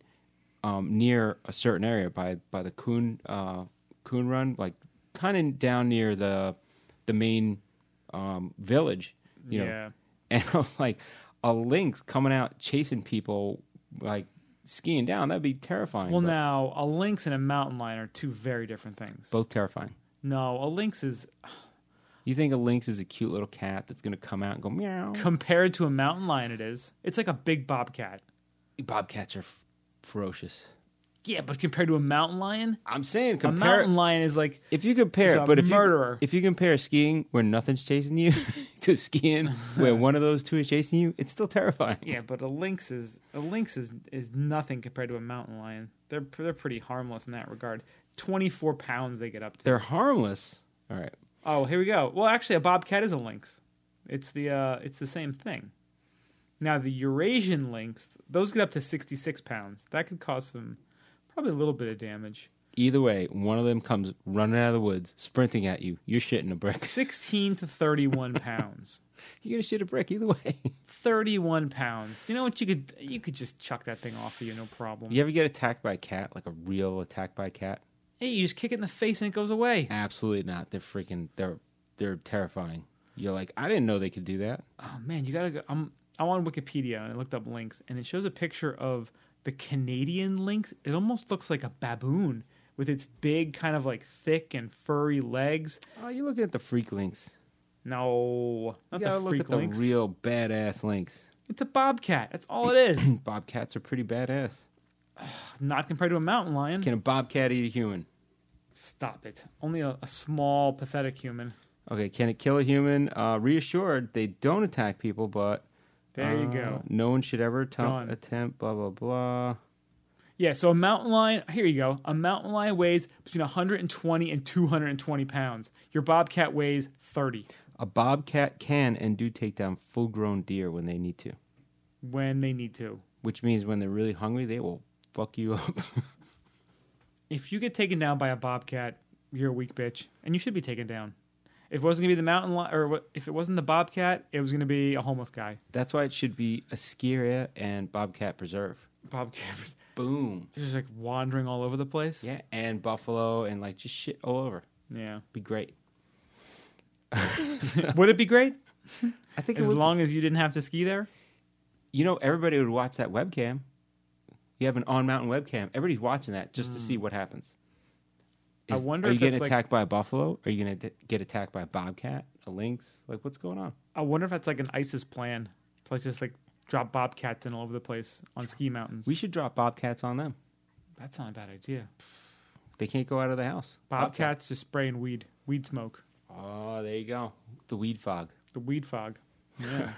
um, near a certain area by by the Coon uh, Coon Run, like kind of down near the the main um, village. You know? Yeah. And I was like, a lynx coming out chasing people, like skiing down, that'd be terrifying. Well, but now a lynx and a mountain lion are two very different things. both terrifying. No, a lynx is You think a lynx is a cute little cat that's going to come out and go meow? compared to a mountain lion. It is. It's like a big bobcat. Bobcats are f- ferocious. Yeah, but compared to a mountain lion, I'm saying a compare. mountain lion is like If you compare, is it, a but if murderer. you if you compare skiing where nothing's chasing you to skiing where one of those two is chasing you, it's still terrifying. yeah, but a lynx is a lynx is is nothing compared to a mountain lion. They're they're pretty harmless in that regard. Twenty-four pounds they get up to. They're harmless. All right. Oh, here we go. Well, actually, a bobcat is a lynx. It's the uh, it's the same thing. Now, the Eurasian lynx, those get up to sixty-six pounds. That could cause some, probably a little bit of damage. Either way, one of them comes running out of the woods, sprinting at you. You're shitting a brick. sixteen to thirty-one pounds. You're gonna shit a brick either way. thirty-one pounds. You know what? You could you could just chuck that thing off of you, no problem. You ever get attacked by a cat, like a real attack by a cat? Hey, you just kick it in the face and it goes away. Absolutely not. They're freaking. They're they're terrifying. You're like, I didn't know they could do that. Oh man, you gotta go. I'm I'm on Wikipedia and I looked up lynx and it shows a picture of the Canadian lynx. It almost looks like a baboon with its big, kind of like thick and furry legs. Oh, you're looking at the freak lynx. No, not You the gotta look freak at the lynx. real badass lynx. It's a bobcat. That's all it is. Bobcats are pretty badass. Not compared to a mountain lion. Can a bobcat eat a human? Stop it. Only a, a small, pathetic human. Okay, can it kill a human? Uh, reassured, they don't attack people, but There you uh, go. No one should ever Done. attempt, attempt. Blah blah blah. Yeah, so a mountain lion, here you go. A mountain lion weighs between one hundred twenty and two hundred twenty pounds. Your bobcat weighs thirty A bobcat can and do take down full-grown deer when they need to, when they need to. which means when they're really hungry, they will fuck you up. If you get taken down by a bobcat, you're a weak bitch, and you should be taken down. If it wasn't going to be the mountain lion, or what- if it wasn't the bobcat, it was going to be a homeless guy. That's why it should be a ski area and bobcat preserve. Bobcat was Boom. just like wandering all over the place. Yeah, and buffalo and like just shit all over. Yeah. Be great. Would it be great? I think As it would. long as you didn't have to ski there? You know, everybody would watch that webcam. You have an on-mountain webcam. Everybody's watching that just to see what happens. I Is- wonder Are you if getting it's like- attacked by a buffalo? Are you going to get attacked by a bobcat, a lynx? Like, what's going on? I wonder if that's like an ISIS plan to like just like drop bobcats in all over the place on ski mountains. We should drop bobcats on them. That's not a bad idea. They can't go out of the house. Bobcats just spraying weed, weed smoke. Oh, there you go. The weed fog. The weed fog. Yeah.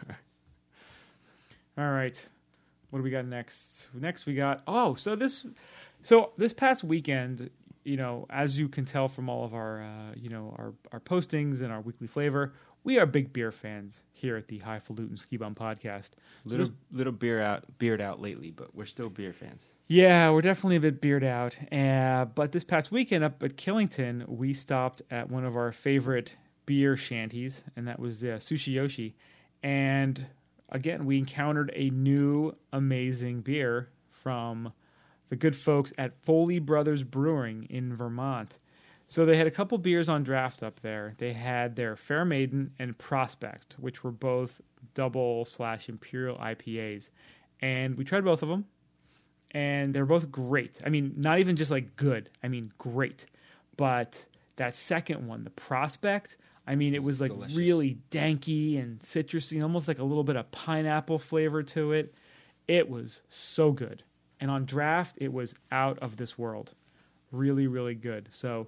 All right. What do we got next? Next we got oh, so this so this past weekend, you know, as you can tell from all of our uh, you know, our, our postings and our weekly flavor, we are big beer fans here at the Highfalutin Ski Bum Podcast. So Little this- little beer out beard out lately, but we're still beer fans. yeah, we're definitely a bit beard out. Uh, but this past weekend up at Killington, we stopped at one of our favorite beer shanties, and that was uh, Sushi Yoshi. And again, we encountered a new amazing beer from the good folks at Foley Brothers Brewing in Vermont. So they had a couple beers on draft up there. They had their Fair Maiden and Prospect, which were both double slash imperial I P As. And we tried both of them, and they're both great. I mean, not even just like good. I mean, great. But that second one, the Prospect, I mean, it was like Delicious. really danky and citrusy, almost like a little bit of pineapple flavor to it. It was so good. And on draft, it was out of this world. Really, really good. So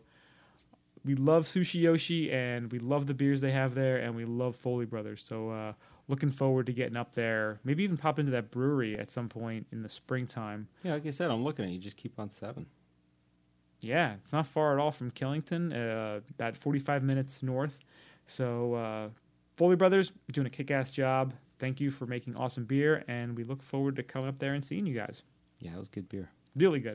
we love Sushi Yoshi, and we love the beers they have there, and we love Foley Brothers. So uh, looking forward to getting up there. Maybe even pop into that brewery at some point in the springtime. Yeah, like I said, I'm looking at you. Just keep on seven. Yeah, it's not far at all from Killington, uh, about forty-five minutes north. So uh, Foley Brothers doing a kick-ass job. Thank you for making awesome beer, and we look forward to coming up there and seeing you guys. Yeah, it was good beer. Really good.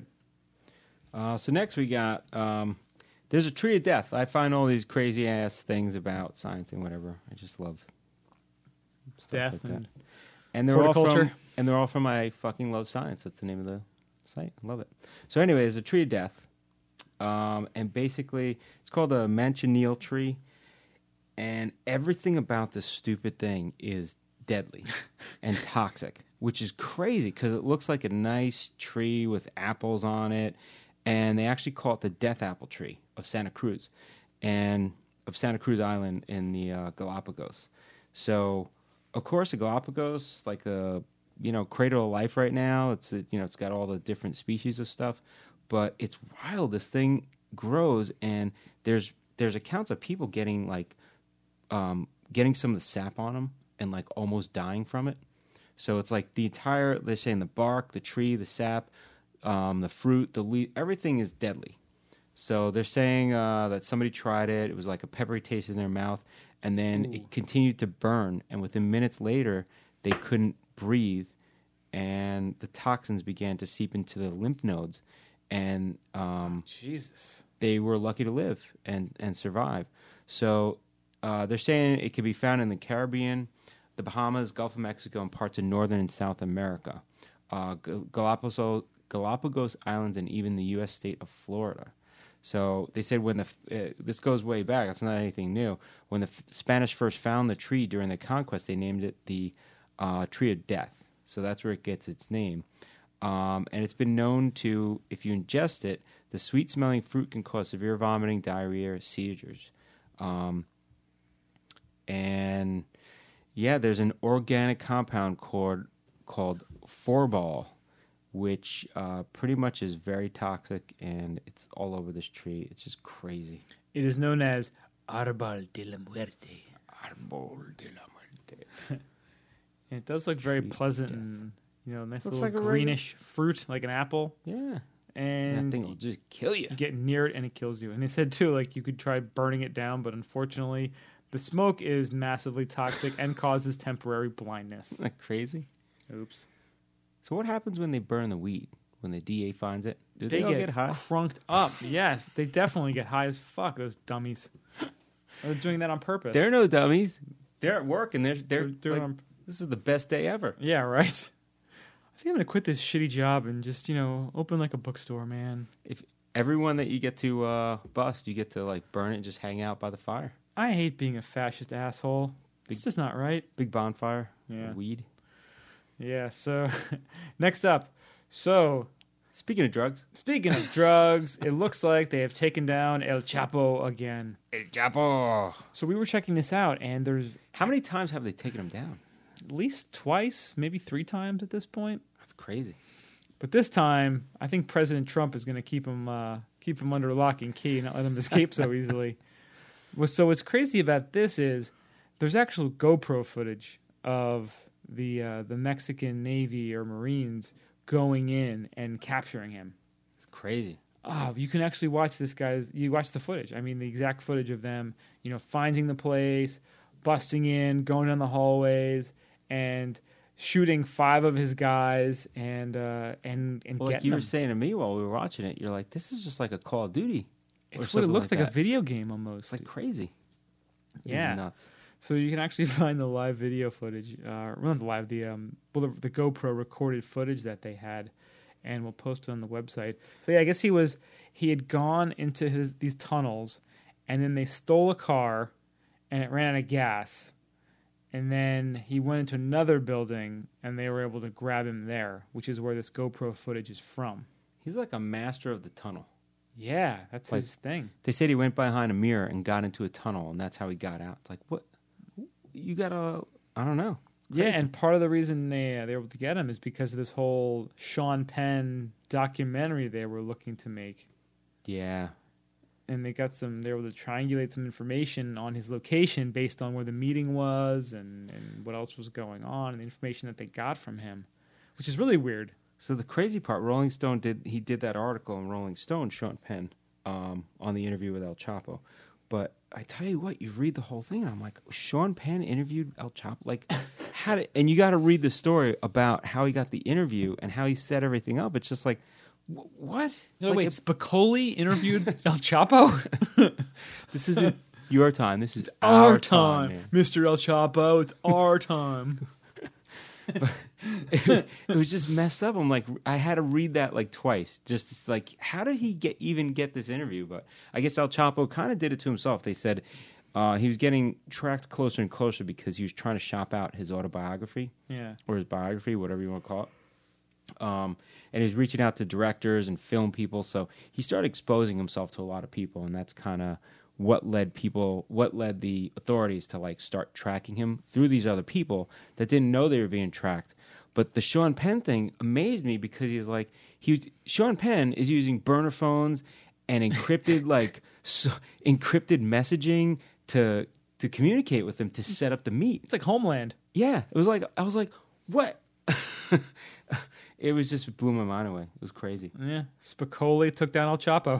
Uh, so next we got um, there's a tree of death. I find all these crazy ass things about science and whatever. I just love stuff Death like that. and And they're all horticulture. from and they're all from I fucking love science. That's the name of the site. I love it. So anyway, there's a tree of death, um, and basically it's called a manchineel tree, and everything about this stupid thing is deadly and toxic, which is crazy because it looks like a nice tree with apples on it, and they actually call it the death apple tree of Santa Cruz, and of Santa Cruz Island in the uh, Galapagos. So, of course, the Galapagos, like a you know cradle of life right now. It's you know it's got all the different species of stuff, but it's wild. This thing grows, and there's there's accounts of people getting like um, getting some of the sap on them and like almost dying from it. So it's like the entire, they're saying the bark, the tree, the sap, um, the fruit, the leaf, everything is deadly. So they're saying uh, that somebody tried it. It was like a peppery taste in their mouth, and then Ooh. it continued to burn. And within minutes later, they couldn't breathe, and the toxins began to seep into their lymph nodes, and um, Jesus. they were lucky to live and, and survive. So uh, they're saying it can be found in the Caribbean, the Bahamas, Gulf of Mexico, and parts of Northern and South America, uh, Galapagos, Galapagos Islands, and even the U S state of Florida. So they said when the uh, this goes way back. It's not anything new. When the F- Spanish first found the tree during the conquest, they named it the uh, tree of death. So that's where it gets its name. Um, and it's been known to, if you ingest it, the sweet-smelling fruit can cause severe vomiting, diarrhea, or seizures. Um, and yeah, there's an organic compound called called Forbol, which uh, pretty much is very toxic, and it's all over this tree. It's just crazy. It is known as Arbol de la Muerte. Arbol de la Muerte. And it does look very Tree of pleasant death. and, you know, nice Looks little like a regular- greenish fruit, like an apple. Yeah, And that thing will just kill you. you get near it and it kills you. And they said, too, like, you could try burning it down, but unfortunately, the smoke is massively toxic and causes temporary blindness. Isn't that crazy? Oops. So what happens when they burn the weed? When the D A finds it? Do they, They all get, get high? crunked up. Yes, they definitely get high as fuck, those dummies. They're doing that on purpose. They're no dummies. They're at work, and they're they're, They're doing like, on- this is the best day ever. Yeah, right? I think I'm going to quit this shitty job and just, you know, open like a bookstore, man. If everyone that you get to uh, bust, you get to like burn it and just hang out by the fire. I hate being a fascist asshole. It's just not right. Big bonfire. Yeah. Weed. Yeah, so next up. So, Speaking of drugs. speaking of drugs, it looks like they have taken down El Chapo again. El Chapo. So we were checking this out, and there's How many times have they taken him down? at least twice, maybe three times at this point. That's crazy. But this time, I think President Trump is going to keep him uh, keep him under lock and key, not let him escape so easily. Well, so what's crazy about this is there's actual GoPro footage of the uh, the Mexican Navy or Marines going in and capturing him. It's crazy. Oh, you can actually watch this guy's. You watch the footage. I mean, the exact footage of them, you know, finding the place, busting in, going down the hallways, and shooting five of his guys, and uh, and and Well, like getting you them. were saying to me while we were watching it, you're like, "This is just like a Call of Duty." or It's what it something looks like, that. a video game almost. It's like crazy. It is Yeah. nuts. So you can actually find the live video footage, uh, not the live, the um, well, the, the GoPro recorded footage that they had, and we'll post it on the website. So yeah, I guess he was he had gone into his these tunnels, and then they stole a car, and it ran out of gas, and then he went into another building, and they were able to grab him there, which is where this GoPro footage is from. He's like a master of the tunnel. Yeah, that's Like- his thing. They said he went behind a mirror and got into a tunnel, and that's how he got out. It's like, what? You gotta, I don't know. Yeah, Crazy. and part of the reason they uh, they were able to get him is because of this whole Sean Penn documentary they were looking to make, Yeah. and they got some. They were able to triangulate some information on his location based on where the meeting was and and what else was going on, and the information that they got from him, which is really weird. So the crazy part, Rolling Stone did he did that article in Rolling Stone, Sean Penn, um, on the interview with El Chapo. But I tell you what, you read the whole thing, and I'm like, Sean Penn interviewed El Chapo, like, how did? And you got to read the story about how he got the interview and how he set everything up. It's just like, wh- what? No, Like, wait, if- Spicoli interviewed El Chapo. this isn't your time. This is Our, our, time, man. Mister El Chapo. It's our time. it, was, it was just messed up. I'm like, I had to read that like twice. Just like, how did he get even get this interview? But I guess El Chapo kind of did it to himself. They said uh, he was getting tracked closer and closer because he was trying to shop out his autobiography Yeah. or his biography, whatever you want to call it. Um, and he was reaching out to directors and film people. So he started exposing himself to a lot of people, and that's kind of what led people, what led the authorities to like start tracking him through these other people that didn't know they were being tracked. But the Sean Penn thing amazed me because he's like, he was, Sean Penn is using burner phones and encrypted like so, encrypted messaging to to communicate with them to set up the meet. It's like Homeland. Yeah, it was like I was like, what? It was just it blew my mind away. It was crazy. Yeah. Spicoli took down El Chapo.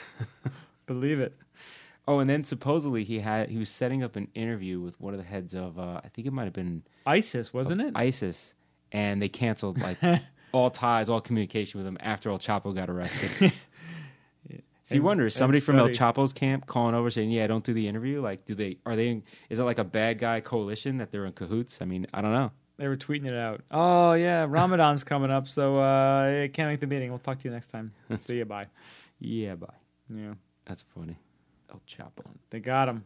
Believe it. Oh, and then supposedly he had he was setting up an interview with one of the heads of uh, I think it might have been ISIS, wasn't of it? ISIS, and they canceled like all ties, all communication with him after El Chapo got arrested. So you And- wonder, is somebody and from El Saudi- Chapo's camp calling over saying, "Yeah, don't do the interview"? Like, do they are they? In, is it like a bad guy coalition that they're in cahoots? I mean, I don't know. They were tweeting it out. Oh, yeah, Ramadan's coming up, so uh, I can't make the meeting. We'll talk to you next time. See you, bye. Yeah, bye. Yeah, That's funny. El Chapo. they got him.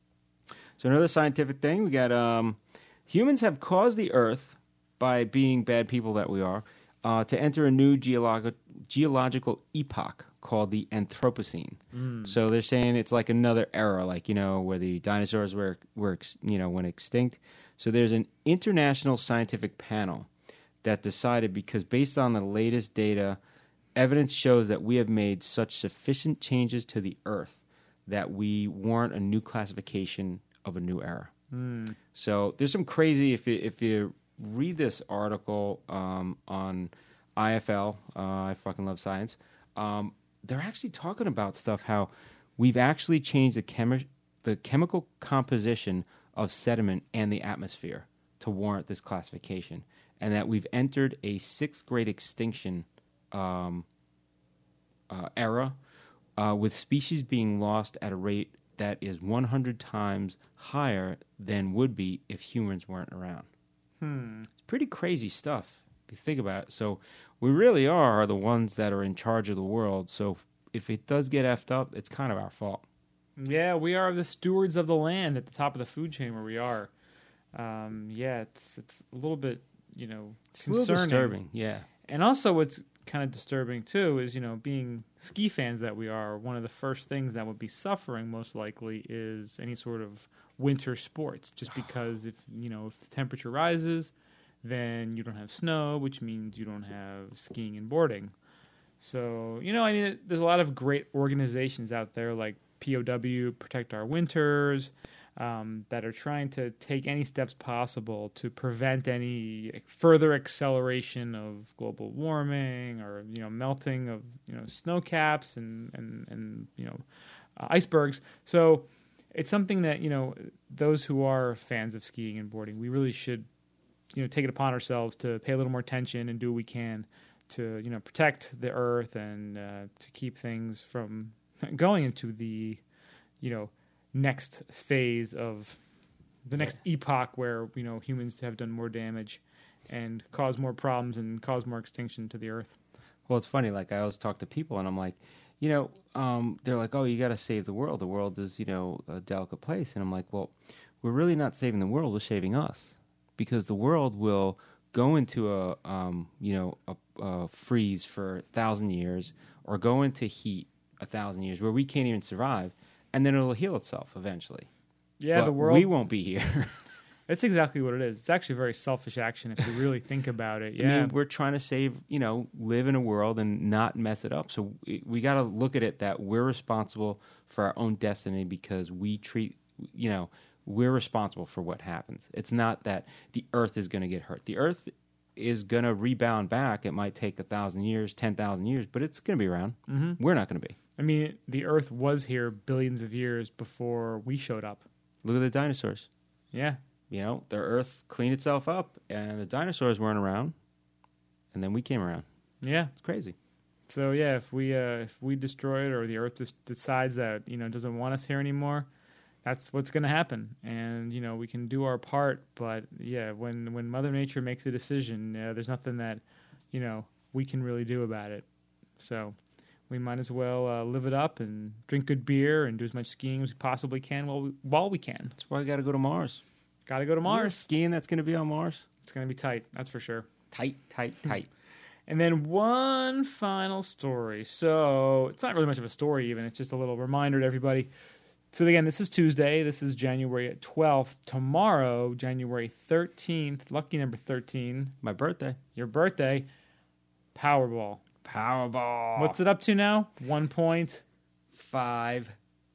So another scientific thing, we got um, humans have caused the Earth, by being bad people that we are, uh, to enter a new geolog- geological epoch called the Anthropocene. So they're saying it's like another era, like, you know, where the dinosaurs were, were ex- you know, went extinct. So there's an international scientific panel that decided, because based on the latest data, evidence shows that we have made such sufficient changes to the Earth that we warrant a new classification of a new era. So there's some crazy, if you, if you read this article um, on I F L, uh, I fucking love science, um, they're actually talking about stuff, how we've actually changed the, chemi- the chemical composition of sediment and the atmosphere to warrant this classification, and that we've entered a sixth grade extinction um, uh, era, uh, with species being lost at a rate that is one hundred times higher than would be if humans weren't around. Hmm. It's pretty crazy stuff if you think about it. So we really are the ones that are in charge of the world. So if it does get effed up, it's kind of our fault. Yeah, we are the stewards of the land at the top of the food chain where we are. Um, yeah, it's it's a little bit, you know, It's concerning. a little disturbing, yeah. And also what's kind of disturbing, too, is, you know, being ski fans that we are, one of the first things that would be suffering most likely is any sort of winter sports. Just because if, you know, if the temperature rises, then you don't have snow, which means you don't have skiing and boarding. So, you know, I mean, there's a lot of great organizations out there like P O W, Protect Our Winters, um, that are trying to take any steps possible to prevent any further acceleration of global warming or, you know, melting of, you know, snow caps and, and, and you know, uh, icebergs. So it's something that, you know, those who are fans of skiing and boarding, we really should, you know, take it upon ourselves to pay a little more attention and do what we can to, you know, protect the earth and uh, to keep things from going into the, you know, next phase of the next yeah. epoch where, you know, humans have done more damage and caused more problems and caused more extinction to the earth. Well, it's funny. Like, I always talk to people and I'm like, you know, um, they're like, oh, you got to save the world. The world is, you know, a delicate place. And I'm like, well, we're really not saving the world. We're saving us, because the world will go into a, um, you know, a, a freeze for a thousand years or go into heat a thousand years where we can't even survive. And then it'll heal itself eventually. Yeah, but the world. We won't be here. It's exactly what it is. It's actually a very selfish action if you really think about it. Yeah, I mean, we're trying to save, you know, live in a world and not mess it up. So we, we got to look at it that we're responsible for our own destiny because we treat, you know, we're responsible for what happens. It's not that the earth is going to get hurt. The earth is going to rebound back. It might take a thousand years, ten thousand years, but it's going to be around. Mm-hmm. We're not going to be. I mean, the Earth was here billions of years before we showed up. Look at the dinosaurs. Yeah. You know, the Earth cleaned itself up, and the dinosaurs weren't around, and then we came around. Yeah. It's crazy. So, yeah, if we uh, if we destroy it or the Earth just decides that, you know, doesn't want us here anymore, that's what's going to happen. And, you know, we can do our part, but, yeah, when, when Mother Nature makes a decision, uh, there's nothing that, you know, we can really do about it. So we might as well uh, live it up and drink good beer and do as much skiing as we possibly can while we, while we can. That's why we got to go to Mars. Got to go to Mars. Skiing that's going to be on Mars. It's going to be tight, that's for sure. Tight, tight, tight. And then one final story. So it's not really much of a story even. It's just a little reminder to everybody. So again, this is Tuesday. This is January twelfth. Tomorrow, January thirteenth, lucky number thirteen. My birthday. Your birthday. Powerball. Powerball. What's it up to now? One point five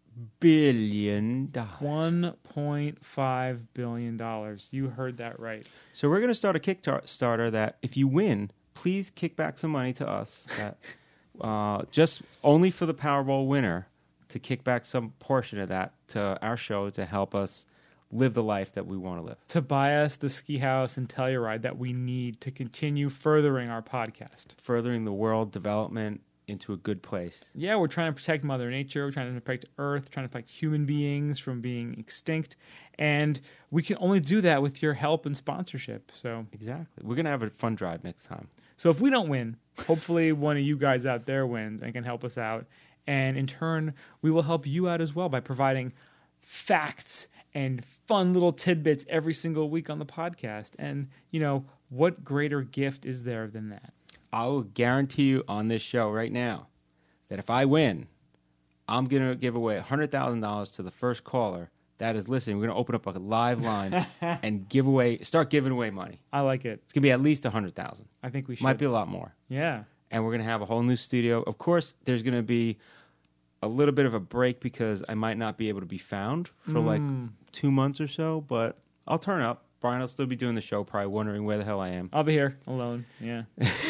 billion dollars. One point five billion dollars. You heard that right. So we're going to start a Kickstarter that if you win, please kick back some money to us. That uh, just only for the Powerball winner to kick back some portion of that to our show to help us live the life that we want to live. To buy us the ski house and Telluride that we need to continue furthering our podcast. Furthering the world development into a good place. Yeah, we're trying to protect Mother Nature. We're trying to protect Earth, trying to protect human beings from being extinct. And we can only do that with your help and sponsorship. So exactly. We're going to have a fun drive next time. So if we don't win, hopefully one of you guys out there wins and can help us out. And in turn, we will help you out as well by providing facts and fun little tidbits every single week on the podcast. And, you know, what greater gift is there than that? I will guarantee you on this show right now that if I win, I'm going to give away one hundred thousand dollars to the first caller that is listening. We're going to open up a live line and give away, start giving away money. I like it. It's going to be at least one hundred thousand dollars. I think we should. Might be a lot more. Yeah. And we're going to have a whole new studio. Of course, there's going to be a little bit of a break because I might not be able to be found for mm. like two months or so, but I'll turn up. Brian will still be doing the show, probably wondering where the hell I am. I'll be here alone, yeah.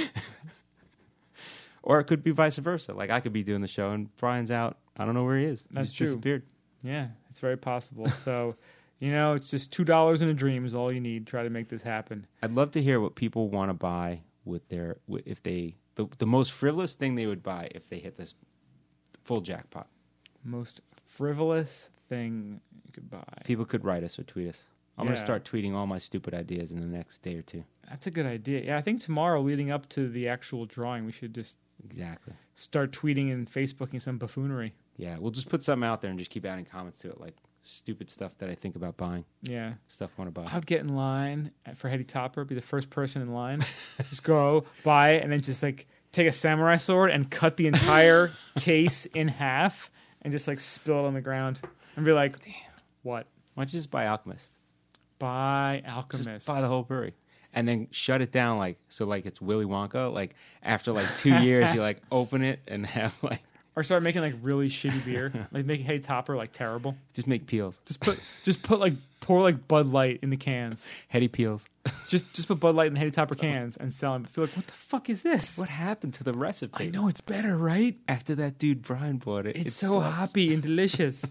Or it could be vice versa. Like I could be doing the show and Brian's out. I don't know where he is. He That's just true. Disappeared. Yeah, it's very possible. So, you know, it's just two dollars in a dream is all you need. Try to make this happen. I'd love to hear what people want to buy with their if they the the most frivolous thing they would buy if they hit this full jackpot. Most frivolous thing you could buy. People could write us or tweet us. I'm Yeah. going to start tweeting all my stupid ideas in the next day or two. That's a good idea. Yeah, I think tomorrow, leading up to the actual drawing, we should just Exactly. start tweeting and Facebooking some buffoonery. Yeah, we'll just put something out there and just keep adding comments to it, like stupid stuff that I think about buying, Yeah. stuff I want to buy. I would get in line for Hetty Topper, be the first person in line. Just go, buy it, and then just like take a samurai sword and cut the entire case in half and just like spill it on the ground and be like, damn, what? Why don't you just buy Alchemist? Buy Alchemist. Just buy the whole brewery. And then shut it down like so like it's Willy Wonka. Like after like two years you like open it and have like Or start making like really shitty beer, like make Hey Topper like terrible. Just make peels. Just put, just put like pour like Bud Light in the cans. Heady peels. Just, just put Bud Light in the Hey Topper cans and sell them. Feel like, what the fuck is this? What happened to the recipe? I know it's better, right? After that dude Brian bought it, It's it so sucks. hoppy and delicious.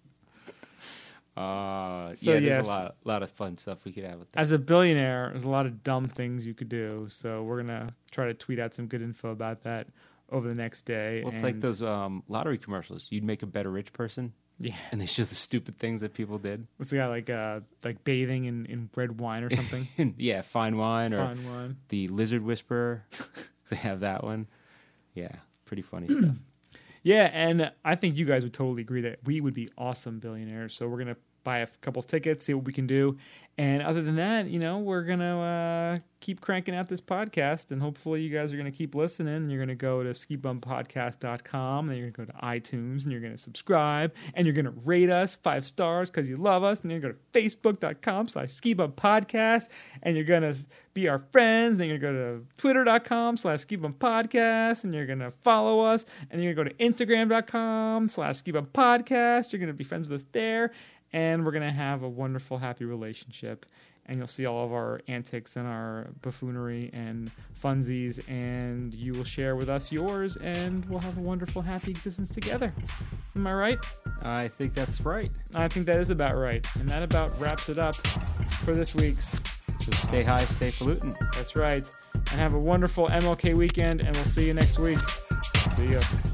Uh, So, yeah, there's yes. a lot, lot of fun stuff we could have with that. As a billionaire, there's a lot of dumb things you could do. So we're gonna try to tweet out some good info about that over the next day. Well, it's like And- those um, lottery commercials. You'd make a better rich person, Yeah. and they show the stupid things that people did. What's the guy like? Uh, like bathing in, in red wine or something. Yeah, fine wine or Fine wine. the lizard whisperer. They have that one. Yeah, pretty funny stuff. Yeah, and I think you guys would totally agree that we would be awesome billionaires. So we're gonna buy a couple tickets, see what we can do, and other than that, you know, we're gonna uh, keep cranking out this podcast, and hopefully, you guys are gonna keep listening. And you're gonna go to ski bum podcast dot com, and you're gonna go to iTunes, and you're gonna subscribe, and you're gonna rate us five stars because you love us, and you're gonna go to facebook dot com slash ski bum podcast, and you're gonna be our friends. Then you're gonna go to twitter dot com slash ski bum podcast, and you're gonna follow us, and you're gonna go to instagram dot com slash ski bum podcast. You're gonna be friends with us there, and we're gonna have a wonderful, happy relationship. And you'll see all of our antics and our buffoonery and funsies, and you will share with us yours, and we'll have a wonderful, happy existence together. Am I right? I think that's right. I think that is about right. And that about wraps it up for this week's. So stay high, stay falutin'. That's right. And have a wonderful M L K weekend, and we'll see you next week. See ya.